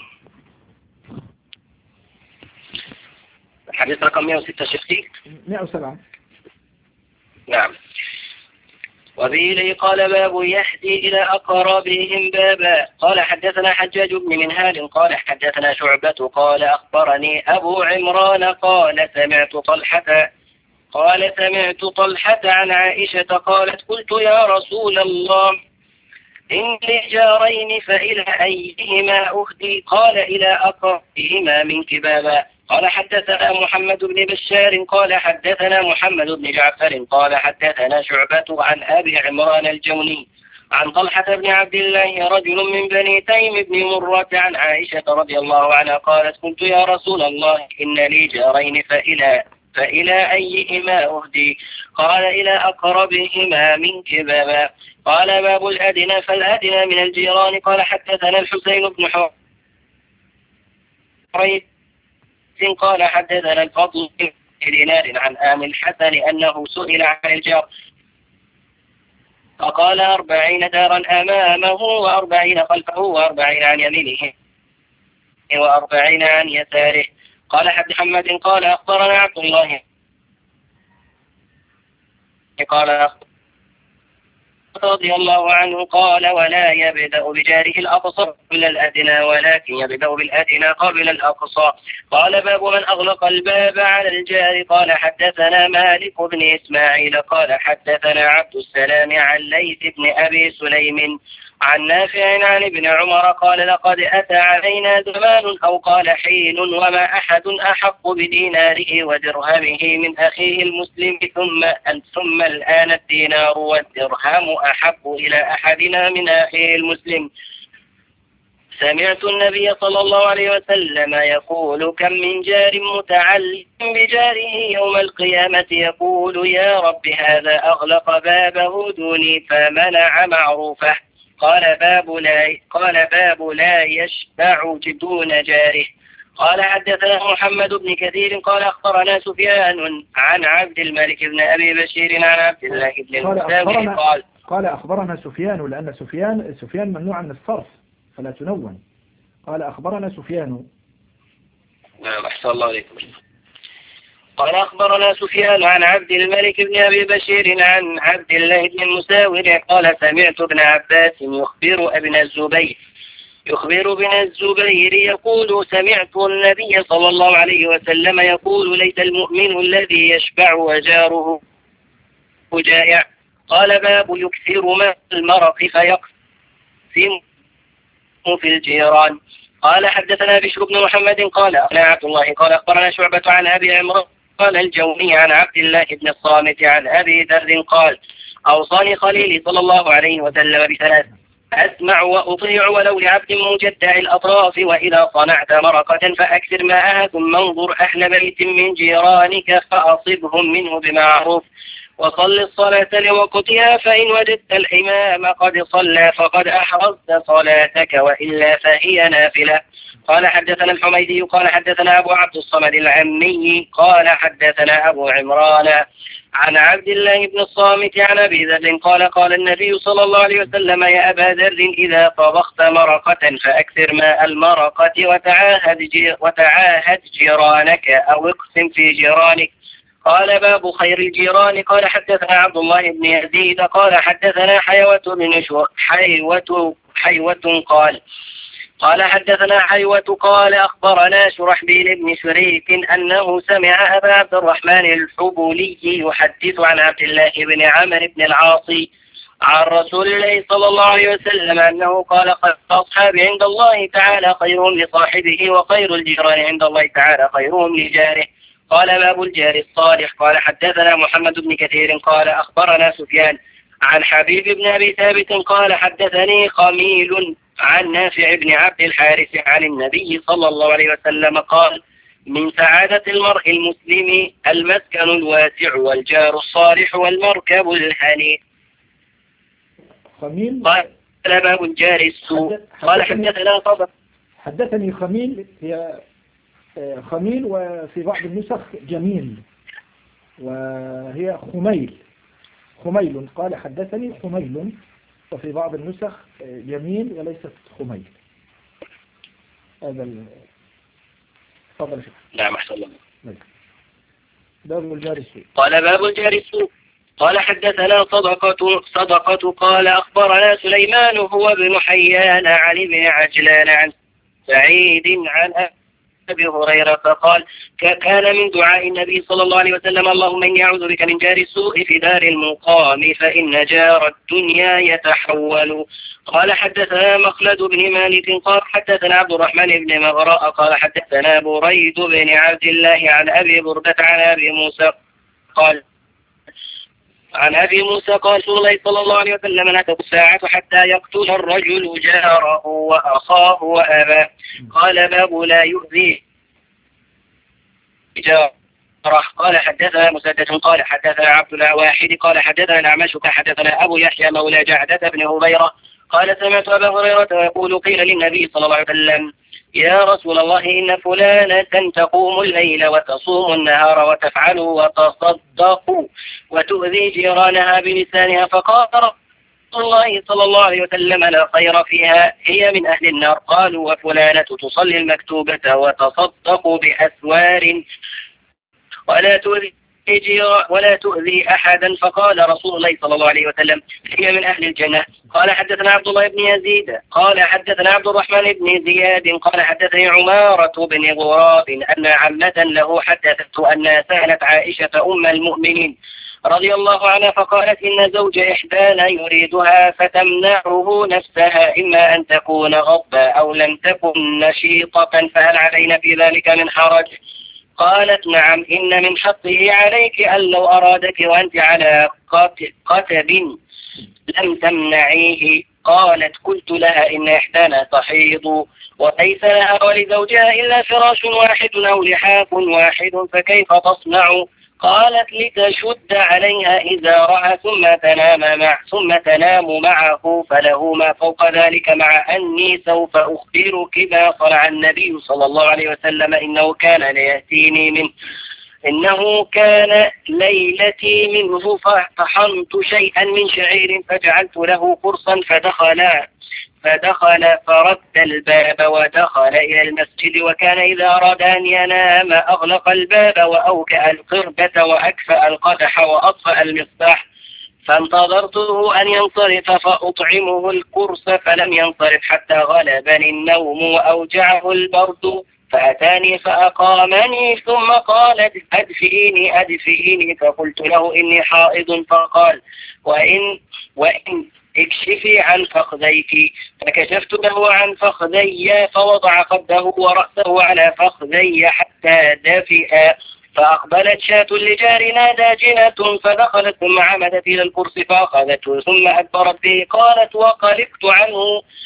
حديث رقم مئة وستة شيخي مئة وسبعة. نعم. وبه قال باب يهدي إلى أقربهم بابا. قال حدثنا حجاج بن منهال قال حدثنا شعبة قال أخبرني أبو عمران قال سمعت طلحة قال سمعت طلحة عن عائشة قالت قلت يا رسول الله إن لي جارين فإلى أيهما أهدي؟ قال إلى أقربهما منك بابا. قال حدثنا محمد بن بشار قال حدثنا محمد بن جعفر قال حدثنا شعبة عن أبي عمران الجوني عن طلحة بن عبد الله رجل من بني تيم بن مرة عن عائشة رضي الله عنها قالت قلت يا رسول الله إن لي جارين فإلى فإلى أيهما أهدي؟ قال إلى أقربهما منك بابا. قال باب الأدنى فالأدنى من الجيران. قال حدثنا الحسين بن حريث قال حدثنا الفضل بن دينار عن آم الحسن أنه سئل عن الجار فقال أربعين دارا أمامه وأربعين خلفه وأربعين عن يمينه وأربعين عن يساره. قال حد محمد قال أخبرنا عبد الله قال رضي الله عنه قال ولا يبدأ بجاره الأقصى قبل الأدنى ولكن يبدأ بالأدنى قبل الأقصى. قال باب من أغلق الباب على الجار. قال حدثنا مالك بن إسماعيل قال حدثنا عبد السلام عن ليث بن أبي سليم عن نافع عن ابن عمر قال لقد أتى علينا زمان أو قال حين وما أحد أحق بديناره ودرهمه من أخيه المسلم ثم ثم الآن الدينار والدرهم أحق إلى أحدنا من أخيه المسلم. سمعت النبي صلى الله عليه وسلم يقول كم من جار متعلق بجاره يوم القيامة يقول يا رب هذا أغلق بابه دوني فمنع معروفه. قال باب لا قال باب لا يشبع دون جاره. قال حدثنا محمد بن كثير قال أخبرنا سفيان عن عبد الملك بن أبي بشير عن عبد الله بن المساوي قال قال أخبرنا سفيان لأن سفيان سفيان ممنوع من الصرف فلا تنون. قال أخبرنا سفيان. نعم أحسن الله عليكم. قال أخبرنا سفيان عن عبد الملك بن أبي بشير عن عبد الله بن المساور قال سمعت ابن عباس يخبر ابن الزبير يخبر ابن الزبير يقول سمعت النبي صلى الله عليه وسلم يقول ليس المؤمن الذي يشبع وجاره جائع. قال باب يكثر من المرق فيقسم في الجيران. قال حدثنا بشر بن محمد قال أخبرنا عبد الله قال أخبرنا شعبة عن أبي عمران قال الجوني عن عبد الله بن الصامت عن أبي ذر قال أوصاني خليلي صلى الله عليه وسلم بثلاث أسمع وأطيع ولو لعبد مجدع الأطراف وإذا صنعت مرقة فأكثر ماءها ثم انظر أهل بيت من جيرانك فأصبهم منه بمعروف وصل الصلاة لوقتها، فإن وجدت الإمام قد صلى فقد أحرزت صلاتك، وإلا فهي نافلة. قال حدثنا الحميدي قال حدثنا أبو عبد الصمد العمي قال حدثنا أبو عمران عن عبد الله بن الصامت عن أبي ذر قال قال النبي صلى الله عليه وسلم: يا أبا ذر إذا طبخت مرقة فأكثر ماء المرقة وتعاهد, وتعاهد جيرانك أو اقسم في جيرانك. قال: باب خير الجيران. قال حدثنا عبد الله بن يزيد قال حدثنا حيوة بن حيوة, حيوة قال قال حدثنا حيوة قال أخبرنا شرحبيل بن شريك أنه سمع أبا عبد الرحمن الحبولي يحدث عن عبد الله بن عمرو بن العاص عن رسول الله صلى الله عليه وسلم أنه قال: خير الأصحاب عند الله تعالى خيرهم لصاحبه، وخير الجيران عند الله تعالى خيرهم لجاره. قال: باب الجار الصالح. قال حدثنا محمد بن كثير قال أخبرنا سفيان عن حبيب بن أبي ثابت قال حدثني خميل عن نافع بن عبد الحارث عن النبي صلى الله عليه وسلم قال: من سعادة المرء المسلم المسكن الواسع والجار الصالح والمركب الهنيء. خميل قال: باب الجار السوء. قال حدثنا صدق. حدثني خميل، هي خميل وفي بعض النسخ جميل، وهي خميل خميل قال حدثني خميل، وفي بعض النسخ جميل وليست خميل. هذا ال... تفضل شيخ. نعم أحسن الله. باب الجار السوء. قال: باب الجار السوء. قال حدثنا صدقة صدقة قال أخبرنا سليمان هو بن حيان عن ابن عجلان عن سعيد عن أبي هريرة قال: كان من دعاء النبي صلى الله عليه وسلم: اللهم إني أعوذ بك من جار السوء في دار المقام فإن جار الدنيا يتحول. قال حدثنا مخلد بن مالك قال حدثنا عبد الرحمن بن مغراء قال حدثنا بريد بن عبد الله عن أبي بردة عن أبي موسى قال عن أبي موسى قال: رسول الله صلى الله عليه وسلم: لا تقم الساعة حتى يقتل الرجل جاره وأخاه وأباه. قال: باب لا يؤذي جاره. قال حدثنا مسدد قال حدثنا عبد الواحد قال حدثنا الأعمش حدثنا أبو يحيى مولى جعدة بن هبيرة قال: سمعت أبا هريرة يقول: قيل للنبي صلى الله عليه وسلم: يا رسول الله إن فلانة تقوم الليل وتصوم النهار وتفعل وتصدق وتؤذي جيرانها بلسانها. فقال رسول الله صلى الله عليه وسلم: لا خير فيها، هي من أهل النار. قالوا: وفلانة تصلي المكتوبة وتصدق بأسوار ولا تؤذي ولا تؤذي أحدا. فقال رسول الله صلى الله عليه وسلم: هي من أهل الجنة. قال حدثنا عبد الله بن يزيد قال حدثنا عبد الرحمن بن زياد قال حدثني عمارة بن غراب أن عمة له حدثته أن سألت عائشة أم المؤمنين رضي الله عنها فقالت: إن زوج إحدانا يريدها فتمنعه نفسها، إما أن تكون غضبا أو لم تكن نشيطة، فهل علينا في ذلك من حرج؟ قالت: نعم، إن من حقه عليك أن لو أرادك وأنت على قتب لم تمنعيه. قالت: قلت لها: إن إحدانا تحيض وليس لها ولزوجها إلا فراش واحد أو لحاف واحد، فكيف تصنع؟ قالت: لتشد عليها إزارها ثم تنام مع ثم تنام معه فله ما فوق ذلك، مع أني سوف أخبرك ما صنع النبي صلى الله عليه وسلم. إنه كان ليأتيني منه إنه كان ليلتي منه فطحنت شيئا من شعير فجعلت له قرصا فدخل فدخل فرد الباب ودخل إلى المسجد، وكان إذا أراد أن ينام أغلق الباب وأوكأ القربة وأكفأ القدح وأطفأ المصباح، فانتظرته أن ينصرف فأطعمه القرص فلم ينصرف حتى غلبني النوم وأوجعه البرد، فأتاني فأقامني ثم قال: أدفئيني أدفئيني. فقلت له: إني حائض. فقال: وإن وإن اكشفي عن فخذيك. فكشفت له عن فخذي فوضع خده ورأسه على فخذي حتى دفئ، فأقبلت شاة لجارنا داجنة فدخلت ثم عمدت إلى الكرسي فأخذته ثم أدبرت به. قالت: وقلقت عنه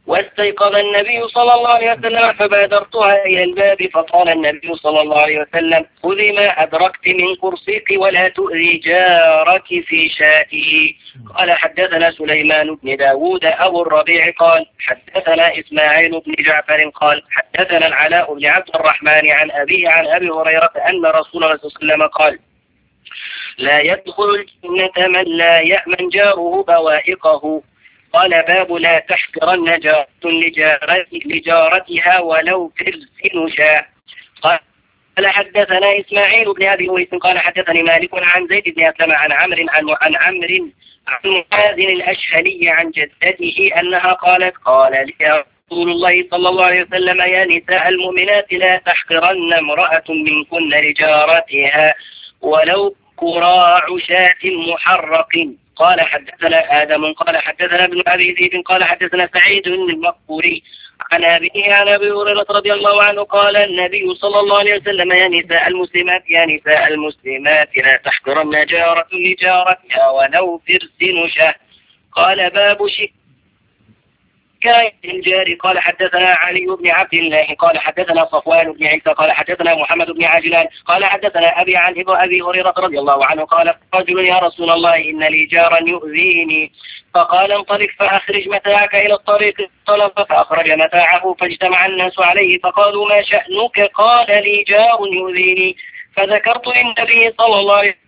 واستيقظ النبي صلى الله عليه وسلم فبادرتها إلى الباب فقال النبي صلى الله عليه وسلم خذي ما أدركت من كرسيك ولا تؤذي جارك في شاته. قال حدثنا سليمان بن داود أبو الربيع قال حدثنا إسماعيل بن جعفر قال حدثنا العلاء بن عبد الرحمن عن أبيه عن أبي هريرة أن رسول الله صلى الله عليه وسلم قال لا يدخل الجنة من لا يأمن جاره بوائقه. قال باب لا تحقرن جارة لجارتها ولو ترسل شاء. قال حدثنا إسماعيل بن أبي أويس قال حدثني مالك عن زيد بن أسلم عن عمرو عن عن عمرو عن معاذ الأشهلي عن جدته أنها قالت قال لي رسول الله صلى الله عليه وسلم يا نساء المؤمنات لا تحقرن امرأة منكن لجارتها ولو كراع شاة محرق. قال حدثنا آدم قال حدثنا ابن أبي ذئب قال حدثنا سعيد بن المقبوري عن أبيه عن أبي هريرة رضي الله عنه قال النبي صلى الله عليه وسلم يا نساء المسلمات يا نساء المسلمات لا تحقرن جارة لجارتها ولو فرس نشاه. قال باب شك كاية الجار. قال حدثنا علي بن عبد الله قال حدثنا صفوان بن عيسى قال حدثنا محمد بن عجلان قال حدثنا أبي عن أبي هريرة رضي الله عنه قال رجل يا رسول الله إن لي جارا يؤذيني فقال انطلق فأخرج متاعك إلى الطريق. انطلق فأخرج متاعه فاجتمع الناس عليه فقالوا ما شأنك قال لي جار يؤذيني فذكرت للنبي صلى الله عليه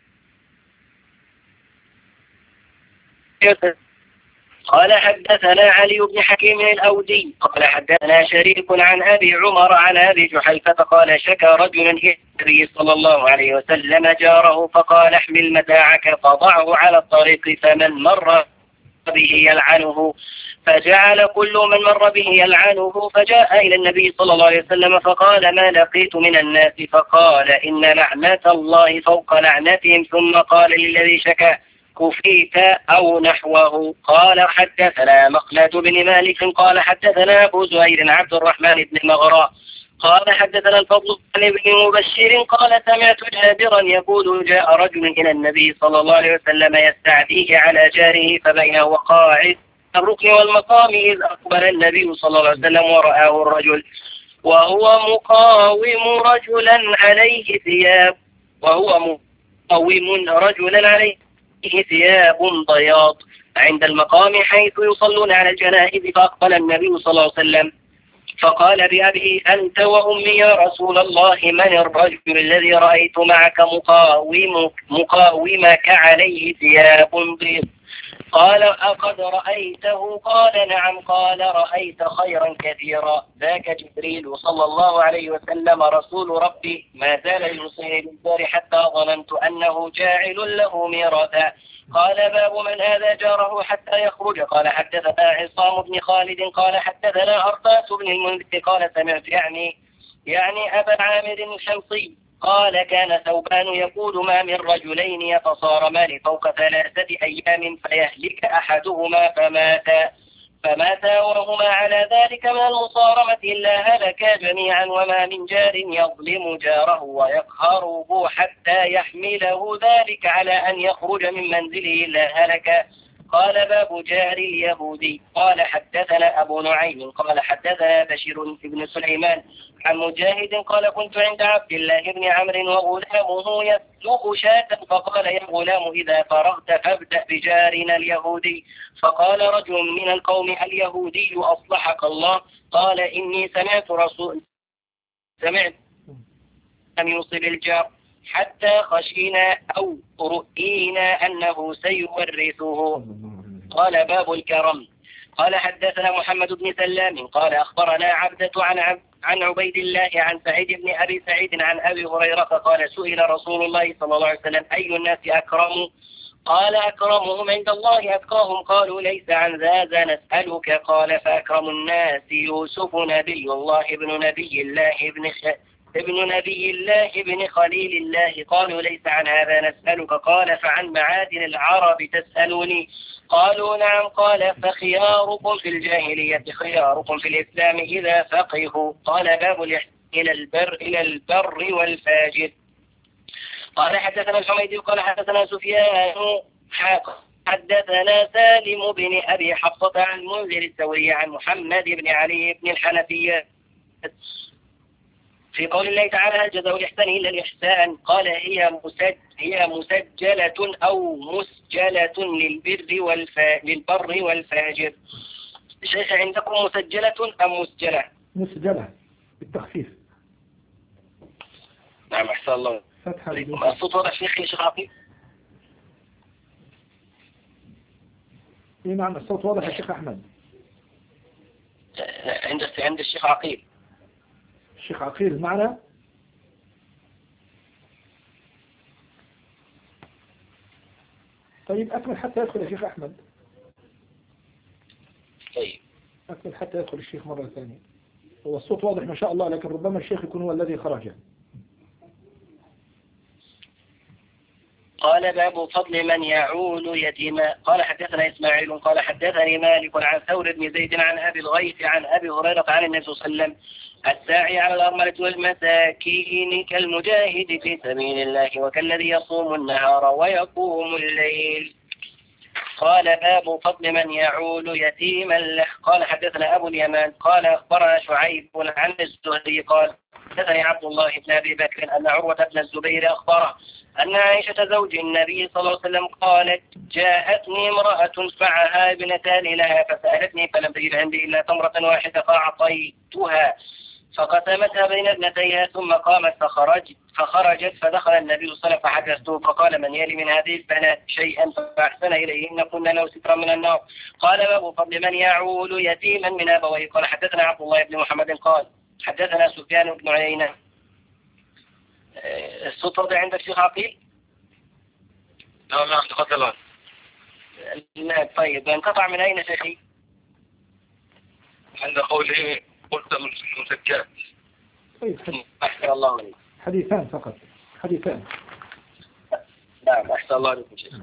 وسلم. قال حدثنا علي بن حكيم الأودي قال حدثنا شريك عن أبي عمر عن أبي جحيفة قال شكى رجل إلى النبي صلى الله عليه وسلم جاره فقال احمل متاعك فضعه على الطريق فمن مر به يلعنه فجعل كل من مر به يلعنه فجاء إلى النبي صلى الله عليه وسلم فقال ما لقيت من الناس فقال إن لعنة الله فوق لعنتهم ثم قال للذي شكى كفيت أو نحوه. قال حدثنا مخلد بن مالك قال حدثنا أبو زهير عبد الرحمن بن مغراء قال حدثنا الفضل بن مبشر قال سمعت جابرا يقول جاء رجل إلى النبي صلى الله عليه وسلم يستعديه على جاره فبينه وقاعد الركن والمقام إذ أقبل النبي صلى الله عليه وسلم ورآه الرجل وهو مقاوم رجلا عليه ثياب وهو مقاوم رجلا عليه ثياب بياض عند المقام حيث يصلون على الجنائز فأقبل النبي صلى الله عليه وسلم فقال بأبي أنت وأمي يا رسول الله من الرجل الذي رأيت معك مقاومك, مقاومك عليه ثياب بيض؟ قال أقد رأيته؟ قال نعم. قال رأيت خيرا كثيرا ذاك جبريل صلى الله عليه وسلم رسول ربي ما زال يوصيني بالدار حتى ظننت أنه جاعل له ميراثا. قال باب من هذا جاره حتى يخرج. قال حدثنا عصام بن خالد قال حدثنا أرطاس بن المنذر قال سمعت يعني يعني أبا عامر الشمسي قال كان ثوبان يقول ما من رجلين يتصارمان فوق ثلاثة أيام فيهلك أحدهما فمات فماتا وهما على ذلك من المصارمة إلا هلكا جميعا وما من جار يظلم جاره ويقهره حتى يحمله ذلك على أن يخرج من منزله إلا هلكا. قال باب جار اليهودي. قال حدثنا أبو نعيم قال حدثنا بشير بن سليمان عن مجاهد قال كنت عند عبد الله بن عمرو وغلامه يسلق شاة فقال يا غلام إذا فرغت فابدأ بجارنا اليهودي. فقال رجل من القوم اليهودي أصلحك الله. قال إني سمعت رسول سمعت أن يوصل الجار حتى خشينا أو رؤينا أنه سيورثه. قال باب الكرم. قال حدثنا محمد بن سلام قال أخبرنا عبدة عن عبد عن عبيد الله عن سعيد بن أبي سعيد عن أبي هريرة قال سئل رسول الله صلى الله عليه وسلم أي الناس أكرم؟ قال أكرمهم عند الله أتقاهم. قالوا ليس عن ذا نسألك. قال فأكرم الناس يوسف نبي الله ابن نبي الله ابن خ... ابن نبي الله ابن خليل الله. قالوا ليس عن هذا نسألك. قال فعن معادن العرب تسألوني؟ قالوا نعم. قال فخياركم في الجاهلية خياركم في الإسلام إذا فقهوا. قال باب الإحسان إلى البر إلى البر والفاجر. قال حدثنا الحميدي قال حدثنا سفيان حدثنا سالم بن أبي حفصة عن المنذر الثوري عن محمد بن علي بن الحنفية في قول الله تعالى هل جزاء الإحسان إلا الإحسان قال هي مسج هي مسجلة أو مسجلة للبر والفا للبر والفاجر. شيخ عندكم مسجلة أم مسجلة؟ مسجلة بالتخفيف. نعم أحسن الله. الصوت واضح شيخ يا شيخ عقيل؟ اي نعم الصوت واضح يا شيخ أحمد. عند عند الشيخ عقيل. الشيخ عقيل معنا؟ طيب أكمل حتى يدخل يا شيخ أحمد. طيب أكمل حتى يدخل الشيخ مرة ثانية. هو الصوت واضح ما شاء الله لكن ربما الشيخ يكون هو الذي خرج. قال باب فضل من يعول يتيما. قال حدثنا إسماعيل قال حدثني مالك عن ثور بن زيد عن أبي الغيث عن أبي هريرة عن النبي صلى الله عليه وسلم الساعي على الأرملة والمساكين كالمجاهد في سبيل الله وكالذي يصوم النهار ويقوم الليل. قال باب فضل من يعول يتيما له. قال حدثنا أبو اليمان قال أخبرنا شعيب عن الزهري قال حدثني عبد الله بن أبي بكر أن عروة بن الزبير أخبره أن عائشة زوج النبي صلى الله عليه وسلم قالت جاءتني امرأة معها ابنتان لها فسألتني فلم تجد عندي إلا تمرة واحدة فأعطيتها فقسمتها بين ابنتيها ثم قامت فخرجت فخرجت فدخل النبي صلى الله عليه وسلم فحدثته فقال من يلي من هذه البنات شيئا فأحسن إليهن كنا له سترا من النار. قال باب فضل من يعول يتيما من أبويه. قال حدثنا عبد الله بن محمد قال حدثنا سفيان بن عيينة. الصوت واضح عندك شيخ عقيل؟ نعم نعم تفضل. لا طيب انقطع من أين شيخي؟ عند قوله قلت مسجلات. طيب أحسن الله عليك. حديثان فقط حديثان. نعم أحسن الله عليكم شيخ.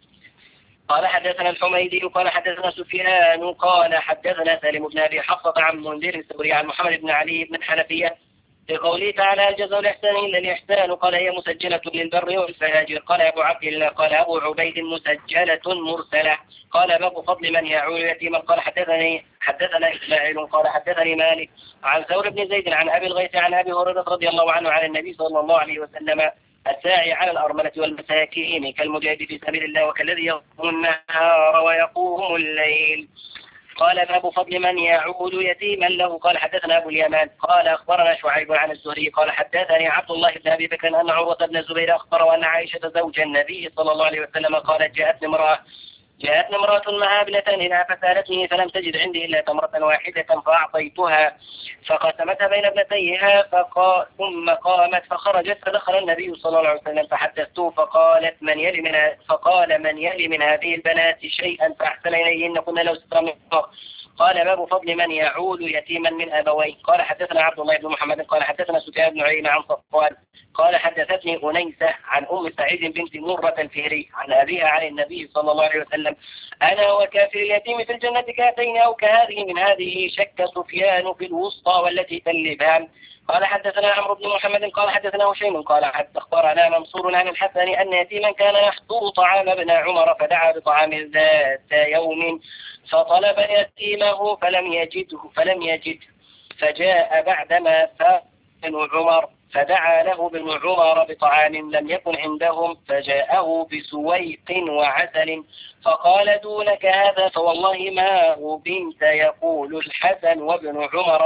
قال حدثنا الحميدي قال حدثنا سفيان قال حدثنا سالم بن أبي حفصة عن منذر الثوري عن محمد بن علي بن الحنفية لقوله تعالى الجزاء الإحسان إلا الإحسان قال هي مسجلة للبر والفاجر. قال أبو عبد الله قال أبو عبيد مسجلة مرسلة. قال باب فضل من يعول يتيما. قال حدثني حدثنا إسماعيل قال حدثني مالك عن ثور بن زيد عن أبي الغيث عن أبي هريرة رضي الله عنه عن النبي صلى الله عليه وسلم الساعي على الأرملة والمساكين كالمجاهد في سبيل الله وكالذي يصوم النهار ويقوم الليل. قال باب فضل من يعول يتيما له. قال حدثنا أبو اليمان قال أخبرنا شعيب عن الزهري قال حدثني عبد الله بن أبي بكر أن عروة بن الزبير أخبره أن عائشة زوج النبي صلى الله عليه وسلم قالت جاءتني امرأة جاءتني امرأة معها ابنتان لها فسألتني فلم تجد عندي إلا تمرة واحدة فأعطيتها فقسمتها بين ابنتيها فقا ثم قامت فخرجت فدخل النبي صلى الله عليه وسلم فحدثته فقالت من يلي من فقال من يلي من هذه البنات شيئا فأحسن إليهن كنا له سترا من النار. قال باب فضل من يعول يتيما من أبويه. قال حدثنا عبد الله بن محمد قال حدثنا سفيان بن عيينة عن صفوان قال حدثتني أنيسة عن أم سعيد بنت مرة الفهري عن أبيها عن النبي صلى الله عليه وسلم أنا وكافر اليتيم في الجنة كهاتين أو كهذه من هذه شك سفيان في الوسطى والتي تلبان. قال حدثنا عمرو بن محمد قال حدثنا هشيم قال حتى أخبرنا منصور عن الحسن أن يتيما كان يحضر طعام ابن عمر فدعا بطعام ذات يوم فطلب يتيمه فلم يجده فلم يجد فجاء بعدما فات ابن عمر فدعا له ابن عمر بطعام لم يكن عندهم فجاءه بسويق وعسل فقال دونك هذا فوالله ما غبنت يقول الحسن وابن عمر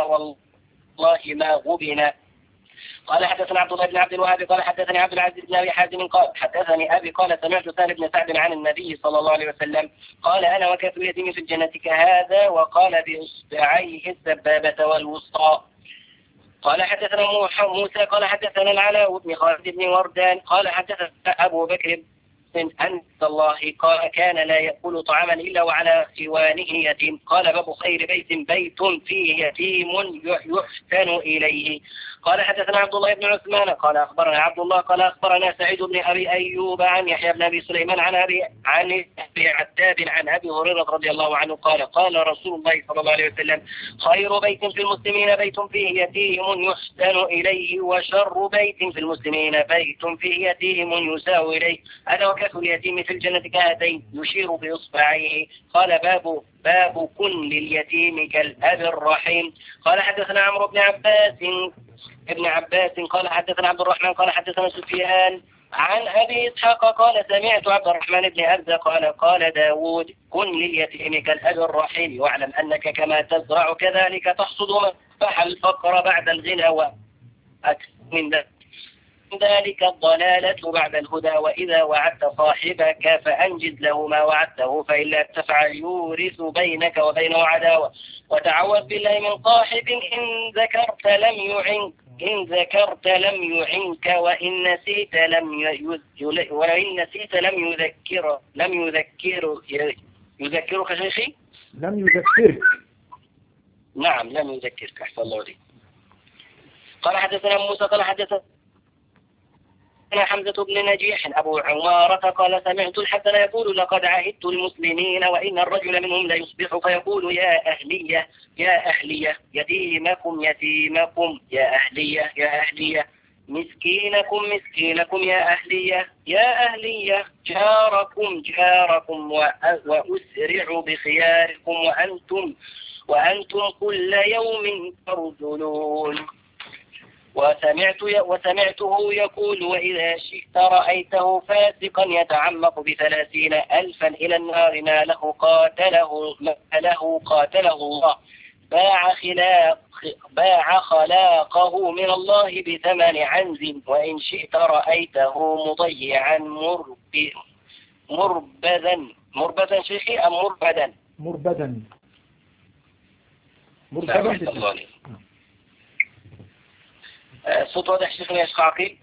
والله ما غبنا. قال حدثنا عبد الله بن عبد الوهاب قال حدثني عبد العزيز بن أبي حازم قال حدثني أبي قال سمعت سهل بن سعد عن النبي صلى الله عليه وسلم قال أنا وكافر اليتيم في الجنة كهذا وقال بإصبعيه السبابة والوسطى. قال حدثنا موسى قال حدثنا العلاء بن خالد بن وردان قال حدثنا أبو بكر أن الله قال كان لا يأكل طعاما إلا وعلى خوانه يتيم. قال باب خير بيت بيت فيه يتيم يحسن إليه. قال حدثنا عبد الله بن عثمان قال أخبرنا عبد الله قال أخبرنا سعيد بن أبي أيوب عن يحيى بن أبي سليمان عن أبي عن أبي عتاب عن أبي هريرة رضي الله عنه قال قال رسول الله صلى الله عليه وسلم خير بيت في المسلمين بيت فيه يتيم يحسن إليه وشر بيت في المسلمين بيت فيه يتيم يساء إليه. هذا بركة اليتيم في الجنة كهاتين يشير بإصبعيه. قال باب باب كن لليتيم كالأب الرحيم. قال حدثنا عمرو بن عباس ابن عباس قال حدثنا عبد الرحمن قال حدثنا سفيان عن أبي إسحاق قال سمعت عبد الرحمن بن أبزة قال قال داود كن لليتيم كالأب الرحيم واعلم أنك كما تزرع كذلك تحصد مفح الفقر بعد الغنى وأكثر من ذلك الضلالة بعد الهدى. وإذا وعدت صاحبك فأنجز له ما وعدته فإلا تفعل يورث بينك وبينه عداوة. وتعوذ بالله من صاحب إن ذكرت لم يعنك إن ذكرت لم يعنك وإن نسيت لم ي... وإن نسيت لم يذكر لم يذكر يذكرك شيخي لم يذكرك نعم لم يذكرك أحسن الله عليك. قال حدثنا موسى قال حدثنا حمزة بن نجيح أبو عمارة قال سمعت الحسن يقول لقد عهدت المسلمين وإن الرجل منهم ليصبح فيقول يا أهلية يا أهلية يتيمكم يتيمكم يا أهلية يا أهلية مسكينكم مسكينكم يا أهلية يا أهلية جاركم جاركم وأسرع بخياركم وأنتم وأنتم كل يوم ترذلون. وسمعت وسمعته يقول وإذا شئت رأيته فاسقا يتعمق بثلاثين ألفا إلى النار ما له قاتله ما له قاتله الله باع خلاق باع خلاقه من الله بثمن عنز. وإن شئت رأيته مضيعا مرب مربدا مربدا شيخي أم مربدا مربدا مربدا. الصوت واضح شيخنا يا شيخ عقيل؟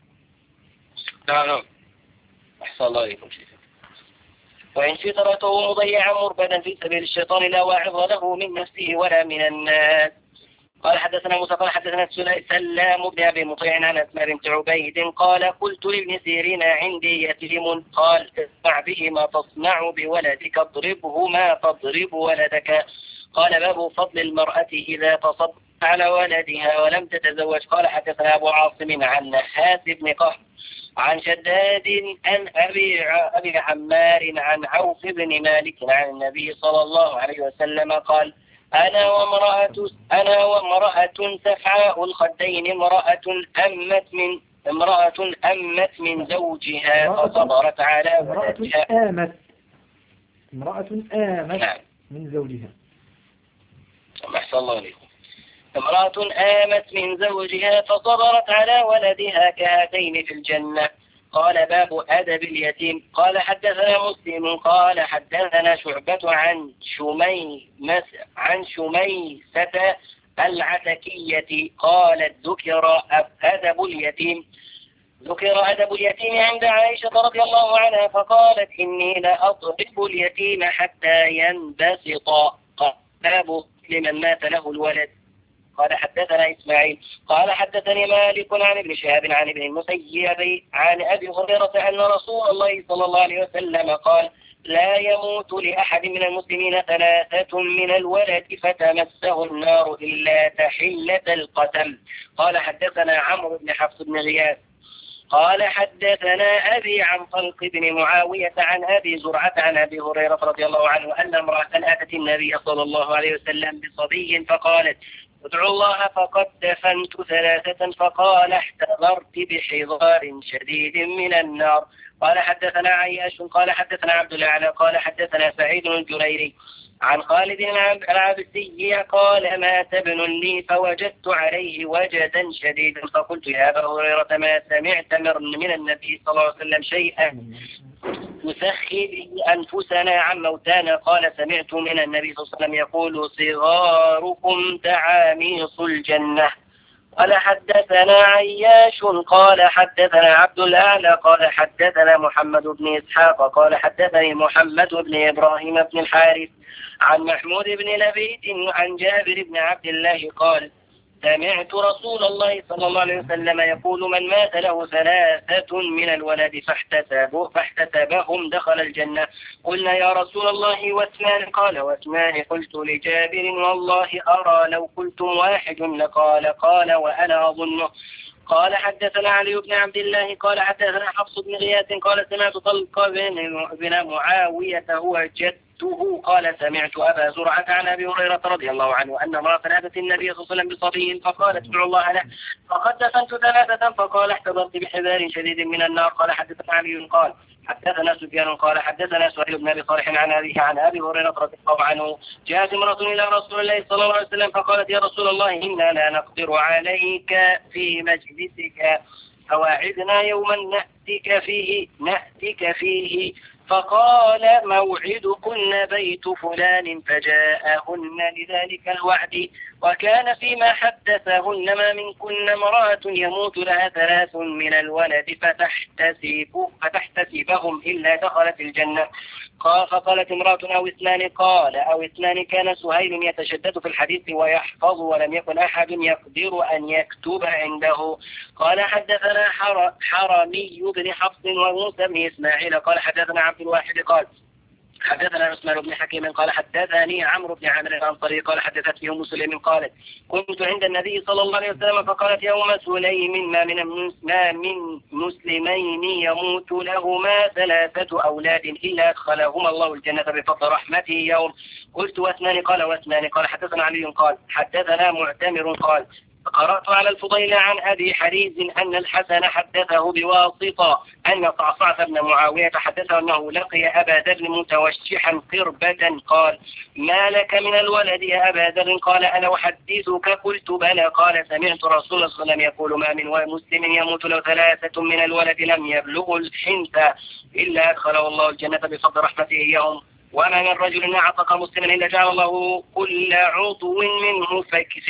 نعم أحسن الله عليكم شيخ. وإن شئت رأيته مضيعا مربدا في سبيل الشيطان لا واعظ له من نفسه ولا من الناس. قال حدثنا موسى قال حدثنا سلام بن أبي مطيع عن أسماء بنت عبيد قال قلت لابن سيرين عندي يتيم قال اسمع به ما تصنع بولدك اضربه ما تضرب ولدك. قال باب فضل المرأة إذا تصدق على ولدها ولم تتزوج. قال حدثنا أبو عاصم عن نحاس بن قهر عن شداد عن أبي أبي عمار عن عوف بن مالك عن النبي صلى الله عليه وسلم قال أنا وامرأة أنا وامرأة سفعاء الخدين امرأة أمت من امرأة أمت من زوجها فصبرت على ولدها. امرأة آمت امرأة آمت نعم. من زوجها. أحسن الله عليكم. امرأة آمت من زوجها فصبرت على ولدها كهاتين في الجنة. قال باب أدب اليتيم. قال حدثنا مسلم قال حدثنا شعبة عن شمي عن شميسة العتكية قالت ذكر أدب اليتيم ذكر أدب اليتيم عند عائشة رضي الله عنها فقالت إني لأضرب اليتيم حتى ينبسط. قال باب لمن مات له الولد. قال حدثنا إسماعيل قال حدثني مالك عن ابن شهاب عن ابن المسيب عن أبي هريرة أن رسول الله صلى الله عليه وسلم قال لا يموت لأحد من المسلمين ثلاثة من الولد فتمسه النار إلا تحلة القتل. قال حدثنا عمرو بن حفص بن غياث قال حدثنا أبي عن طلق بن معاوية عن أبي زرعة عن أبي هريرة رضي الله عنه أن امرأة أتت النبي صلى الله عليه وسلم بصبي فقالت ادعوا الله فقد دفنت ثلاثة فقال احتضرت بحضار شديد من النار. قال حدثنا عياش قال حدثنا عبد الأعلى قال حدثنا سعيد الجريري عن خالد العبسي قال مات ابن لي فوجدت عليه وجدا شديدا فقلت يا أبا هريرة ما سمعت من النبي صلى الله عليه وسلم شيئا نسخي أنفسنا عن موتانا. قال سمعت من النبي صلى الله عليه وسلم يقول صغاركم تعاميص الجنة. قال حدثنا عياش قال حدثنا عبد الأعلى قال حدثنا محمد بن إسحاق قال حدثني محمد بن إبراهيم بن الحارث عن محمود بن لبيد عن جابر بن عبد الله قال سمعت رسول الله صلى الله عليه وسلم يقول من مات له ثلاثة من الولد فاحتسبه فاحتسبهم دخل الجنة. قلنا يا رسول الله واثنان قال واثنان. قلت لجابر والله أرى لو قلتم واحد لقال قال وأنا أظنه. قال حدثنا علي بن عبد الله قال حدثنا حفص بن غياث قال سمعت طلق بن معاوية هو جده قال سمعت أبا زرعة عن أبي هريرة رضي الله عنه أن امرأة أتت النبي صلى الله عليه وسلم بصبي فقالت ادعوا الله له فقد دفنت ثلاثة فقال احتضرت بحذار شديد من النار. قال حدثنا علي قال حدثنا سفيان قال حدثنا سهيل بن ابي صالح عن ابيه عن ابي هريره رضي الله عنه جاءت امراه الى رسول الله صلى الله عليه وسلم فقالت يا رسول الله انا لا نقدر عليك في مجلسك فواعدنا يوما ناتيك فيه ناتيك فيه فقال موعدكن بيت فلان فجاءهن لذلك الوعد وكان فيما حدثهن ما منكن امرأة يموت لها ثلاث من الولد فتحتسب فتحتسبهم إلا دخلت الجنة. قال فقالت امرأة أو اثنان قال أو اثنان كان سهيل يتشدد في الحديث ويحفظ ولم يكن أحد يقدر أن يكتب عنده. قال حدثنا حر حرمي بن حفص وموسى بن إسماعيل قال حدثنا عبد الواحد قال حدثنا عثمان بن حكيم قال حدثني عمرو بن عامر الأنصاري قال حدثتني أم سليم قالت كنت عند النبي صلى الله عليه وسلم فقالت يوم سليم ما من ما من مسلمين يموت لهما ثلاثة أولاد إلا أدخلهما الله الجنة بفضل رحمته يوم. قلت واثنان قال واثنان قال حدثنا علي قال حدثنا معتمر قال قرأت على الفضيل عن أبي حريز أن الحسن حدثه بواسطة أن صعصعة بن معاوية حدثه أنه لقي أبا ذر متوشحا قربة قال ما لك من الولد يا أبا ذر قال أنا أحدثك قلت بلى قال سمعت رسول الله صلى الله عليه وسلم يقول ما من مسلم يموت له ثلاثة من الولد لم يبلغ الحنث إلا أدخله الله الجنة بفضل رحمته يوم وما من رجل أعتق مسلما إلا جعل الله كل عضو منه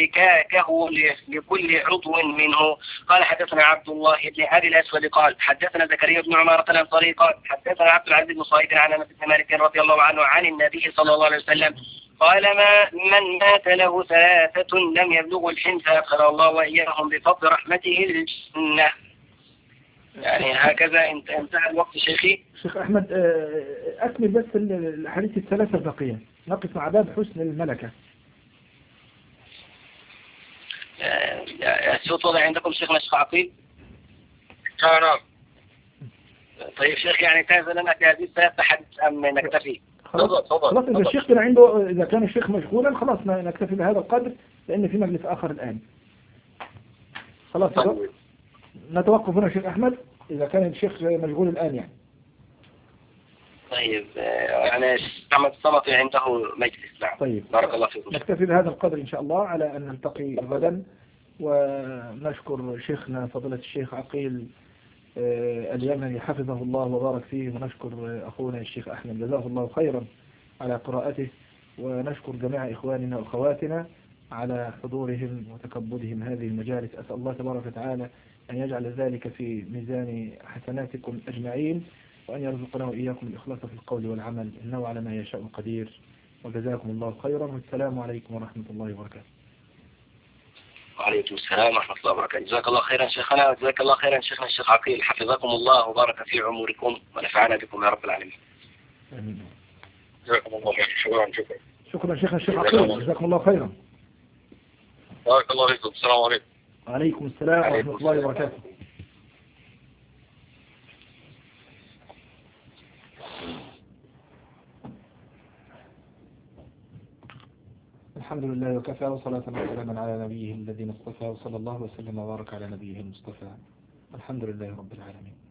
فكاكه لكل عضو منه. قال حدثنا عبد الله بن أبي الأسود قال حدثنا زكريا بن عمارة الأنصاري قال حدثنا عبد العزيز بن صهيب عن أنس بن مالك رضي الله عنه عن النبي صلى الله عليه وسلم قال ما من مات له ثلاثة لم يبلغوا الحنث أدخل الله وإياهم بفضل رحمته الجنة. يعني هكذا انتهى الوقت شيخي. شيخ أحمد أكمل بس الحديث الثلاثة البقية نقف مع باب حسن الملكة. الصوت وضع عندكم شيخنا الشيخ عقيل؟ نعم. طيب شيخ يعني كيف لنا في هذه الثلاثة حديث أم نكتفي؟ خلاص خلاص إذا الشيخ كان عنده إذا كان الشيخ مشغولا خلاص نكتفي بهذا القدر لأن في مجلس آخر الآن. خلاص طيب. نتوقف هنا شيخ أحمد إذا كان الشيخ مشغول الآن يعني. طيب يعني أحمد الصمتي عنده مجلس. نعم. طيب بارك الله فيكم. نكتفي بهذا القدر إن شاء الله على أن نلتقي غدا ونشكر شيخنا فضيلة الشيخ عقيل اليمني حفظه الله وبارك فيه ونشكر أخونا الشيخ أحمد جزاه الله خيرا على قراءته ونشكر جميع إخواننا وأخواتنا على حضورهم وتكبدهم هذه المجالس. أسأل الله تبارك وتعالى أن يجعل ذلك في ميزان حسناتكم أجمعين وأن يرزقنا وإياكم الإخلاص في القول والعمل إنه على ما يشاء قدير وجزاكم الله خيرا والسلام عليكم ورحمة الله وبركاته. وعليكم السلام ورحمة الله وبركاته. جزاك الله خيرا شيخنا وجزاك الله خيرا شيخنا الشيخ عقيل حفظكم الله وبارك في عمركم ونفعنا بكم يا رب العالمين. آمين. جزاكم الله خيرا. شكرا شكرا. شكرا شيخنا الشيخ عقيل جزاكم الله خيرا. بارك الله فيكم. السلام عليكم. وعليكم السلام ورحمة الله وبركاته. الحمد لله وكفى وصلاة وسلاما على نبيه الذين اصطفى وصلى الله وسلم وبارك على نبيه المصطفى. الحمد لله رب العالمين.